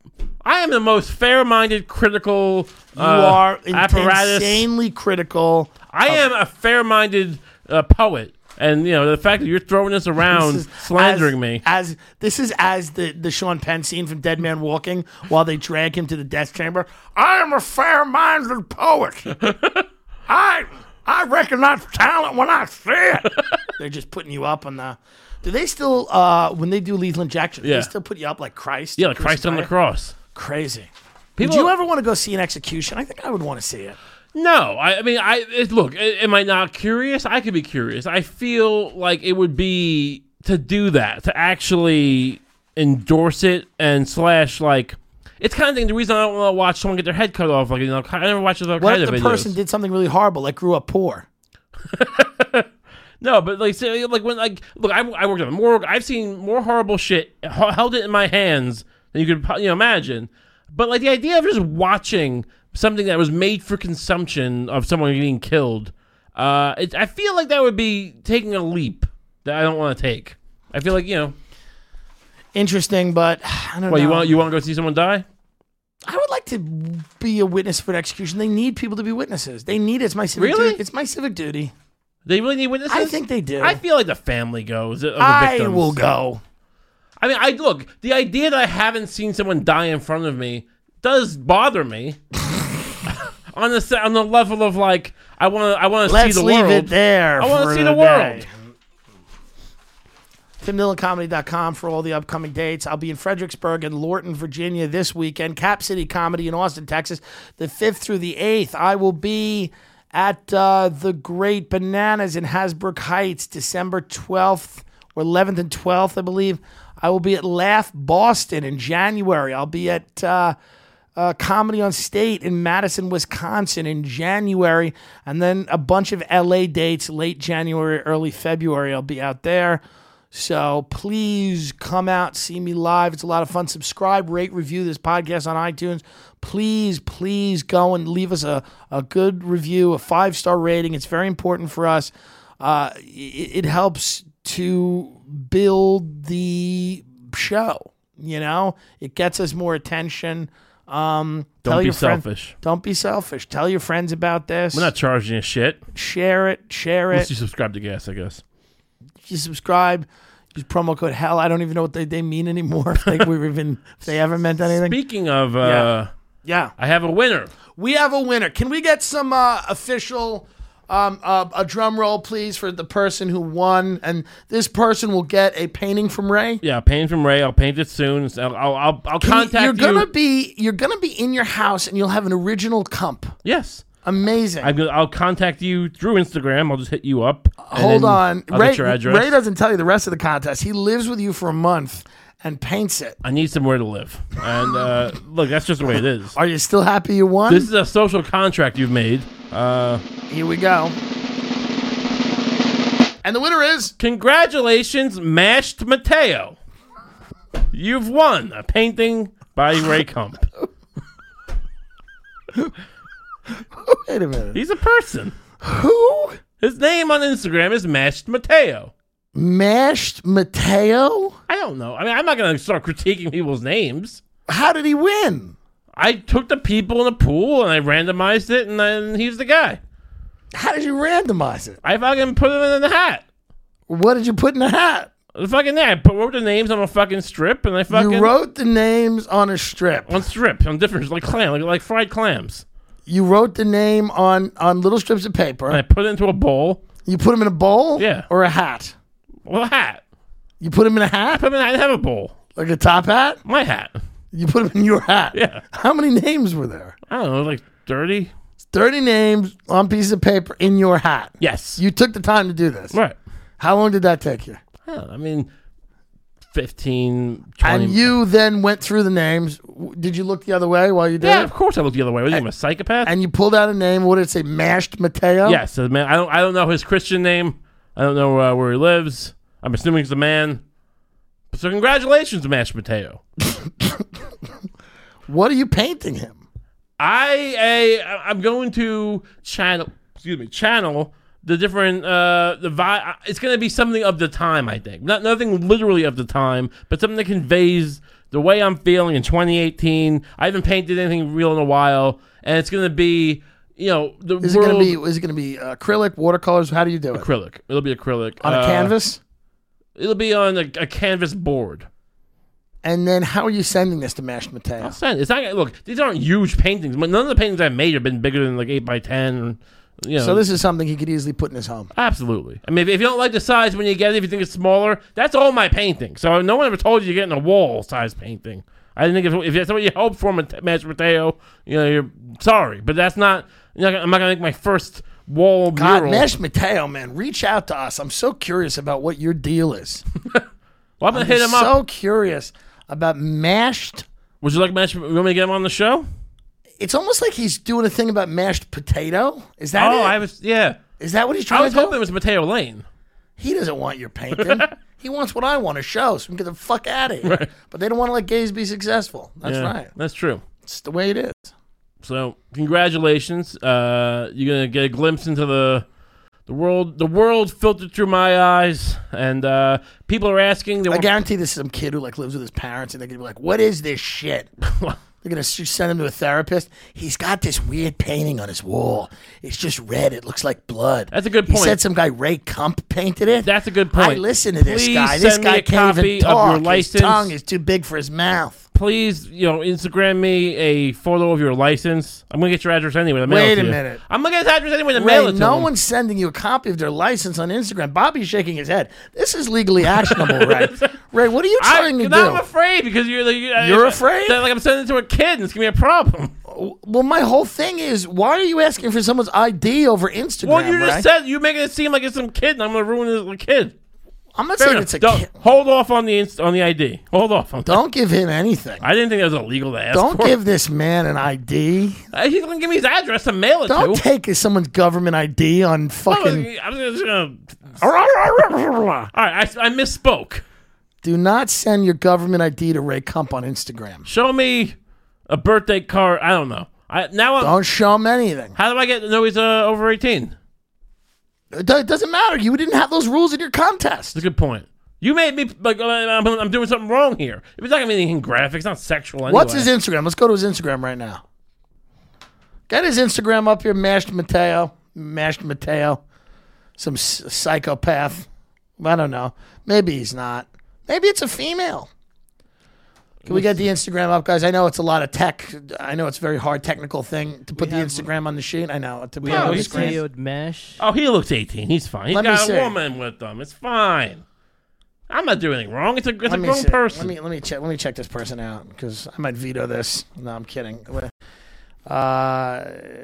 I am the most fair-minded, critical You uh, are apparatus. insanely critical. I am a fair-minded uh, poet, and you know the fact that you're throwing this around, This is slandering as, me. As this is as the the Sean Penn scene from Dead Man Walking, while they drag him to the death chamber. I am a fair-minded poet. I I recognize talent when I see it. They're just putting you up on the. Do they still uh when they do lethal injection? Do Yeah. they still put you up like Christ? Yeah, like Christ on the Crucified? cross. Crazy. People- Would you ever want to go see an execution? I think I would want to see it. No, I, I mean, I it, look. a- Am I not curious? I could be curious. I feel like it would be to do that, to actually endorse it and slash like. It's kind of thing. The reason I don't want to watch someone get their head cut off, like you know, I never watch those What kind if of the videos. person did something really horrible, like grew up poor? No, but like, say, like when like look, I, I worked at a morgue. I've seen more horrible shit. h- Held it in my hands than you could po- you know imagine. But like the idea of just watching something that was made for consumption of someone getting killed, uh, it, I feel like that would be taking a leap that I don't want to take. I feel like you know. Interesting, but I don't Well, know. you want you want to go see someone die? I would like to be a witness for an execution. They need people to be witnesses. They need it. It's my civic Really? duty. It's my civic duty. They really need witnesses. I think they do. I feel like the family goes. Of the I victims. will go. I mean, I look. The idea that I haven't seen someone die in front of me does bother me. on the se- on the level of like, I want to I want to see Let's the leave world. it there. I wanna for see the day. world. Tim Dillon Comedy dot com for all the upcoming dates. I'll be in Fredericksburg and Lorton, Virginia this weekend. Cap City Comedy in Austin, Texas, the fifth through the eighth. I will be at uh, the Great Bananas in Hasbrook Heights, December twelfth or eleventh and twelfth, I believe. I will be at Laugh Boston in January. I'll be at uh, uh, Comedy on State in Madison, Wisconsin in January. And then a bunch of L A dates, late January, early February. I'll be out there. So please come out, see me live. It's a lot of fun. Subscribe, rate, review this podcast on iTunes. Please, please go and leave us a, a good review, a five-star rating. It's very important for us. Uh, it, it helps to build the show, you know? It gets us more attention. Um, Don't tell be your friend- selfish. Don't be selfish. Tell your friends about this. We're not charging you shit. Share it. Share Unless it. you subscribe to Gas, I guess. If you subscribe, use promo code HELL. I don't even know what they, they mean anymore. If they, we've even, if they ever meant anything. Speaking of, uh, Yeah. I have a winner. We have a winner. Can we get some uh, official, um, uh, a drum roll, please, for the person who won? And this person will get a painting from Ray. Yeah, paint from Ray. I'll paint it soon. I'll I'll, I'll, I'll Can you- contact you're you. gonna be you're gonna be in your house and you'll have an original comp. Yes. Amazing. I'm gonna, I'll contact you through Instagram. I'll just hit you up. and Hold then on. I'll Ray, get your address. Ray doesn't tell you the rest of the contest. He lives with you for a month and paints it. I need somewhere to live. And uh, look, that's just the way it is. Are you still happy you won? This is a social contract you've made. Uh, Here we go. And the winner is congratulations, Mashed Mateo. You've won a painting by Ray Kump. Wait a minute. He's a person. Who? His name on Instagram is Mashed Mateo. Mashed Mateo? I don't know. I mean, I'm not going to start critiquing people's names. How did he win? I took the people in the pool and I randomized it, and then he's the guy. How did you randomize it? I fucking put him in the hat. What did you put in the hat? The fucking there. I put, wrote the names on a fucking strip, and I fucking You wrote the names on a strip. on strip on different like clam, like, like fried clams. You wrote the name on, on little strips of paper. And I put it into a bowl. You put them in a bowl? Yeah. Or a hat? Well, a hat. You put them in a I hat? put him in, I didn't have a bowl. Like a top hat? My hat. You put them in your hat? Yeah. How many names were there? I don't know, like thirty. thirty names on pieces of paper in your hat. Yes. You took the time to do this. Right. How long did that take you? I, don't know, I mean, fifteen, twenty. And you then went through the names. W- Did you look the other way while you did Yeah, it? of course I looked the other way. Was he a psychopath? And you pulled out a name. What did it say? Mashed Mateo? Yes, the man. I don't. I don't know his Christian name. I don't know uh, where he lives. I'm assuming he's a man. So congratulations, Mashed Mateo. What are you painting him? I I I'm going to channel. Excuse me, channel the different uh the vi- It's going to be something of the time. I think not nothing literally of the time, but something that conveys the way I'm feeling in twenty eighteen. I haven't painted anything real in a while, and it's gonna be, you know, the Is world. it going to be? Is it going to be acrylic, watercolors? How do you do it? acrylic? It'll be acrylic On a Uh, canvas? It'll be on a, a canvas board. And then how are you sending this to Mashed Mateo? I'll send. It's not. Look, these aren't huge paintings. None of the paintings I've made have been bigger than like eight by ten. You know, So this is something he could easily put in his home. absolutely. I mean, if, if you don't like the size when you get it, if you think it's smaller, that's all my painting. So no one ever told you you're getting a wall size painting. I didn't think if, if that's what you hoped for, Mashed Mateo, you know, you're sorry, but that's not. You're not I'm not gonna make my first wall God, mural. Mashed Mateo, man, reach out to us. I'm so curious about what your deal is. Well, I'm gonna I'm hit him so up. curious about mashed. Would you like Mash? You want me to get him on the show? It's almost like he's doing a thing about mashed potato. Is that oh, it? I was. Yeah, Is that what he's I trying was to do? hoping it was Mateo Lane. He doesn't want your painting. He wants what I want, a show, so we can get the fuck out of here. Right. But they don't want to let gays be successful. That's Yeah, right. That's true. It's the way it is. So congratulations. Uh, you're gonna get a glimpse into the the world. The world filtered through my eyes, and uh, people are asking. They I want, guarantee this is some kid who like lives with his parents, and they're gonna be like, "What is this shit?" They're gonna s- send him to a therapist. He's got this weird painting on his wall. It's just red. It looks like blood. That's a good He point. said some guy Ray Kump painted it. That's a good point. I listen to this Please guy. This send me guy a can't copy even of your talk. His license. tongue is too big for his mouth. Please, you know, Instagram me a photo of your license. I'm gonna get your address anyway. To mail Wait it to a you. minute. I'm gonna get his address anyway to mail Ray, it to no him. one's sending you a copy of their license on Instagram. Bobby's shaking his head. This is legally actionable, Ray. Ray, what are you I, trying to do? I'm afraid because you're like You're I, afraid? That, like I'm sending it to a kid and it's gonna be a problem. Well, my whole thing is, why are you asking for someone's I D over Instagram? Well, you just Ray? said you're making it seem like it's some kid, and I'm gonna ruin it as a kid. I'm not Fair saying enough. it's a Don't- kid. Hold off on the inst- on the I D. Hold off on. That. Don't give him anything. I didn't think that was illegal to ask Don't for. give this man an I D. Uh, He's gonna give me his address to mail it Don't to. take someone's government I D on fucking. I'm just gonna. All right, I, I misspoke. Do not send your government I D to Ray Kump on Instagram. Show me a birthday card. I don't know. I now. I'm, Don't show him anything. how do I get to know he's uh, over eighteen? It do- it doesn't matter. You didn't have those rules in your contest. That's a good point. You made me like uh, I'm, I'm doing something wrong here. If it's not gonna be anything graphic, it's not sexual anyway. What's his Instagram? Let's go to his Instagram right now. Get his Instagram up here, Mashed Mateo. Mashed Mateo. Some s- psychopath. I don't know. Maybe he's not. Maybe it's a female. Can we get the Instagram up, guys? I know it's a lot of tech. I know it's a very hard technical thing to put the have- Instagram on the sheet. I know. To We put Oh, have on the he's screen. Mateo'd Mash. Oh, he looks eighteen. He's fine. He's Let me got a see. woman with him. It's fine. I'm not doing anything wrong. It's a, it's a Let me grown see. person. Let me let me check. Let me check this person out because I might veto this. No, I'm kidding. Uh,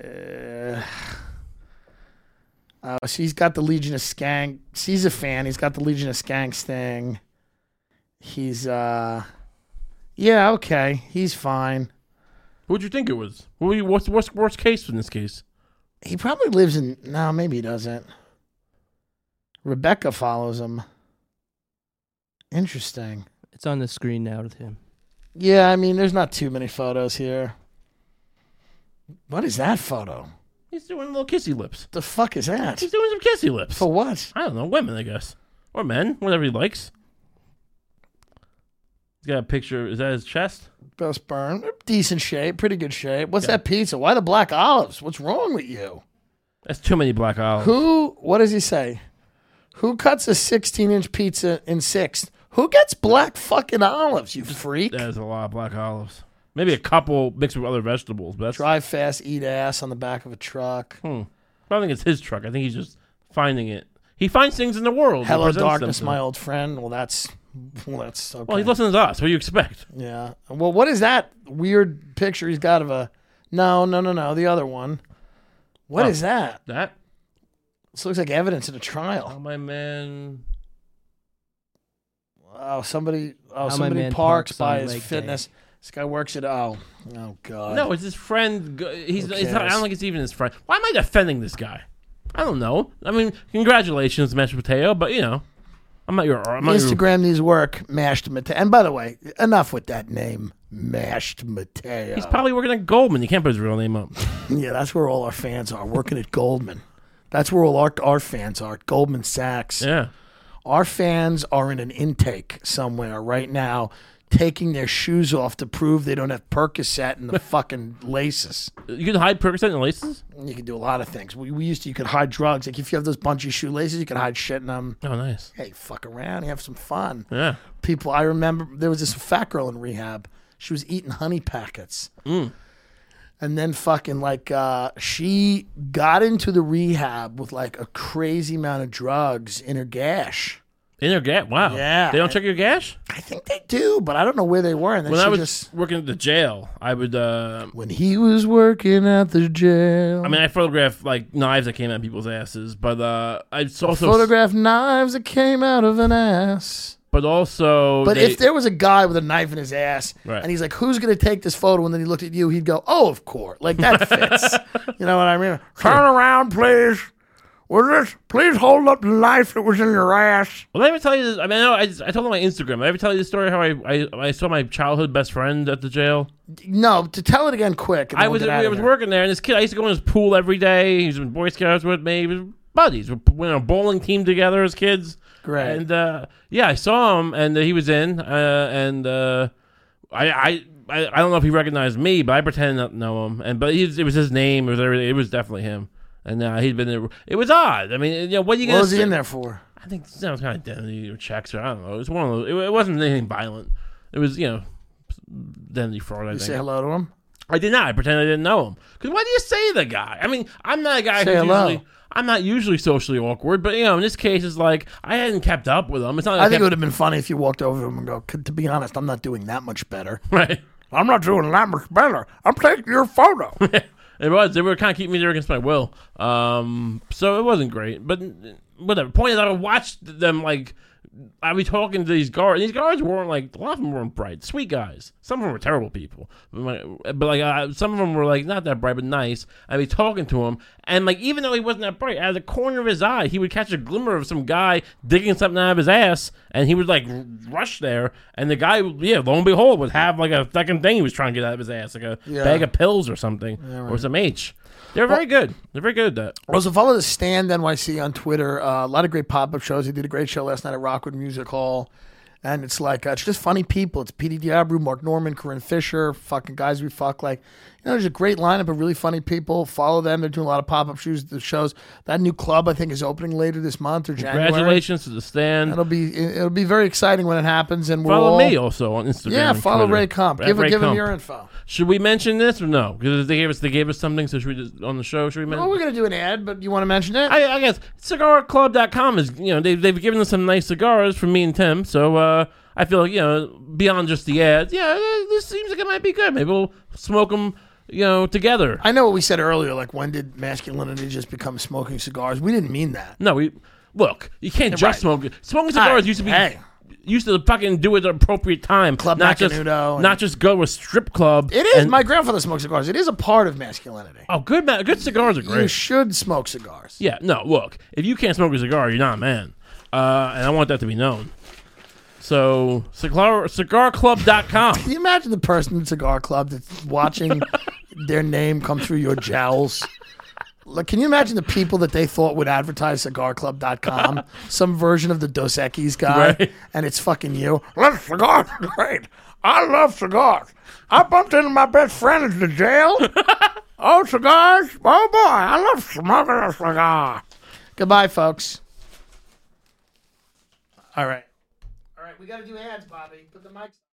uh, she's got the Legion of Skank. She's a fan. He's got the Legion of Skanks thing. He's uh, yeah, okay. He's fine. What'd you think it was? What were you, what's what's worst case in this case? He probably lives in. No, maybe he doesn't. Rebecca follows him. Interesting. It's on the screen now with him. Yeah, I mean, there's not too many photos here. What is that photo? He's doing little kissy lips. The fuck is that? He's doing some kissy lips. For what? I don't know, women, I guess, or men, whatever he likes. He's got a picture. Is that his chest? Best burn. Decent shape. Pretty good shape. What's that pizza? Why the black olives? What's wrong with you? That's too many black olives. Who, what does he say? Who cuts a sixteen-inch pizza in sixth? Who gets black fucking olives, you freak? That's a lot of black olives. Maybe a couple mixed with other vegetables. But that's, Drive fast, eat ass on the back of a truck. hmm. I don't think it's his truck. I think he's just finding it. He finds things in the world. and Hello, presents them darkness, to my them. old friend. Well, that's, well, that's okay. Well, he listens to us. What do you expect? Yeah. Well, what is that weird picture he's got of a, no, no, no, no, the other one. What Oh. is that? That? This looks like evidence in a Oh, trial. my man. Oh, somebody, oh, my somebody man parks parks by on his leg day. fitness. This guy works at, oh, oh, God. No, it's his friend. Go- He's. Who It's not, I cares? don't think it's even his friend. Why am I defending this guy? I don't know. I mean, congratulations, Mashed Potato, but you know, I'm not your. I'm not your Instagram needs work, Mashed Mateo. And by the way, enough with that name, Mashed Mateo. He's probably working at Goldman. You can't put his real name up. Yeah, that's where all our fans are, working at Goldman. That's where all our, our fans are, at Goldman Sachs. Yeah. Our fans are in an intake somewhere right now taking their shoes off to prove they don't have Percocet in the fucking laces. You can hide Percocet in the laces? You can do a lot of things. We, we used to, you could hide drugs. Like if you have those bunchy shoelaces, you could hide shit in them. Oh, nice. Hey, fuck around, you have some fun. Yeah. People, I remember there was this fat girl in rehab. She was eating honey packets. Mm. And then fucking like uh, she got into the rehab with like a crazy amount of drugs in her gash. In your gas? Wow. Yeah. They don't check your gas? I think they do, but I don't know where they were. And then When she I was just working at the jail, I would, uh, when he was working at the jail. I mean, I photographed like knives that came out of people's asses, but uh, I also photographed knives that came out of an ass. But also, But they, if there was a guy with a knife in his ass, Right. and he's like, "Who's going to take this photo?" and then he looked at you, he'd go, "Oh, of course." Like that fits. You know what I mean? Turn around, please. Was this? Please hold up the knife that was in your ass. Well, did I ever tell you this? I mean, I know I, I told on my Instagram. Did I ever tell you the story how I, I I saw my childhood best friend at the jail? No, to tell it again quick. and I then we'll was get out I of was here. working there, and this kid I used to go in his pool every day. He was in Boy Scouts with me. He was buddies. We went on a bowling team together as kids. Great. And uh, yeah, I saw him, and uh, he was in, uh, and uh, I, I I I don't know if he recognized me, but I pretended not to know him. And but he was, it was his name. It was everything. It was definitely him. And uh, he'd been there. It was odd. I mean, you know, what are you What gonna was he say? in there for? I think it was kind of identity checks, or I don't know. It was one of those. It, it wasn't anything violent. It was, you know, identity fraud. I You think. say hello to him? I did not. I pretended I didn't know him. Because why do you say the guy? I mean, I'm not a guy Say who's hello. usually. I'm not usually socially awkward, but you know, in this case, it's like I hadn't kept up with him. It's not. Like I think it kept, would have been funny if you walked over to him and go, "To be honest, I'm not doing that much better. right. I'm not doing that much better. I'm taking your photo." It was. They were kind of keeping me there against my will. Um, so it wasn't great, but whatever. Point is, I watched them like. I'd be talking to these guards. These guards weren't like a lot of them weren't bright, sweet guys. Some of them were terrible people, but like, but, like uh, some of them were like not that bright but nice. I'd be talking to him, and like even though he wasn't that bright, out of the corner of his eye, he would catch a glimmer of some guy digging something out of his ass, and he would like rush there, and the guy, yeah, lo and behold, would have like a fucking thing he was trying to get out of his ass, like a Yeah. bag of pills or something, or some H. They're very good. They're very good at that. Also, follow the Stand N Y C on Twitter. Uh, a lot of great pop-up shows. He did a great show last night at Rockwood Music Hall. And it's like, uh, it's just funny people. It's P D Diablo, Mark Norman, Corinne Fisher, fucking guys we fuck. Like, you know, there's a great lineup of really funny people. Follow them. They're doing a lot of pop-up shows. The shows. That new club, I think, is opening later this month or January. Congratulations to the Stand. It'll be it'll be very exciting when it happens. And we'll Follow all, me also on Instagram. Yeah, and follow Twitter. Ray Kump. At Give, Ray give him Kump. your info. Should we mention this or no? Because they gave us they gave us something, so should we just on the show? Should we mention? Well, we're going to do an ad, but you want to mention it? I, I guess cigar club dot com is, you know, they they've given us some nice cigars from me and Tim, so uh, I feel like, you know, beyond just the ads, yeah, this seems like it might be good. Maybe we'll smoke them, you know, together. I know what we said earlier, like when did masculinity just become smoking cigars? We didn't mean that. No, we look. You can't just Right. smoke. Smoking cigars Hey, used to be. hey. Used to fucking do it at the appropriate time. Club not just, Macanudo and- not just go to a strip club. It is. and- My grandfather smoked cigars. It is a part of masculinity. Oh, good man. Good cigars are You great. should smoke cigars. Yeah, no, look, if you can't smoke a cigar, you're not a man. Uh, and I want that to be known. So, cigar, cigar club dot com. Can you imagine the person in Cigar Club that's watching their name come through your jowls? Like, can you imagine the people that they thought would advertise cigar club dot com? Some version of the Dos Equis guy, Right. and it's fucking you. Well, cigars are great. I love cigars. I bumped into my best friend in the jail. Oh, cigars? Oh, boy, I love smoking a cigar. Goodbye, folks. All right. All right, we got to do ads, Bobby. Put the mics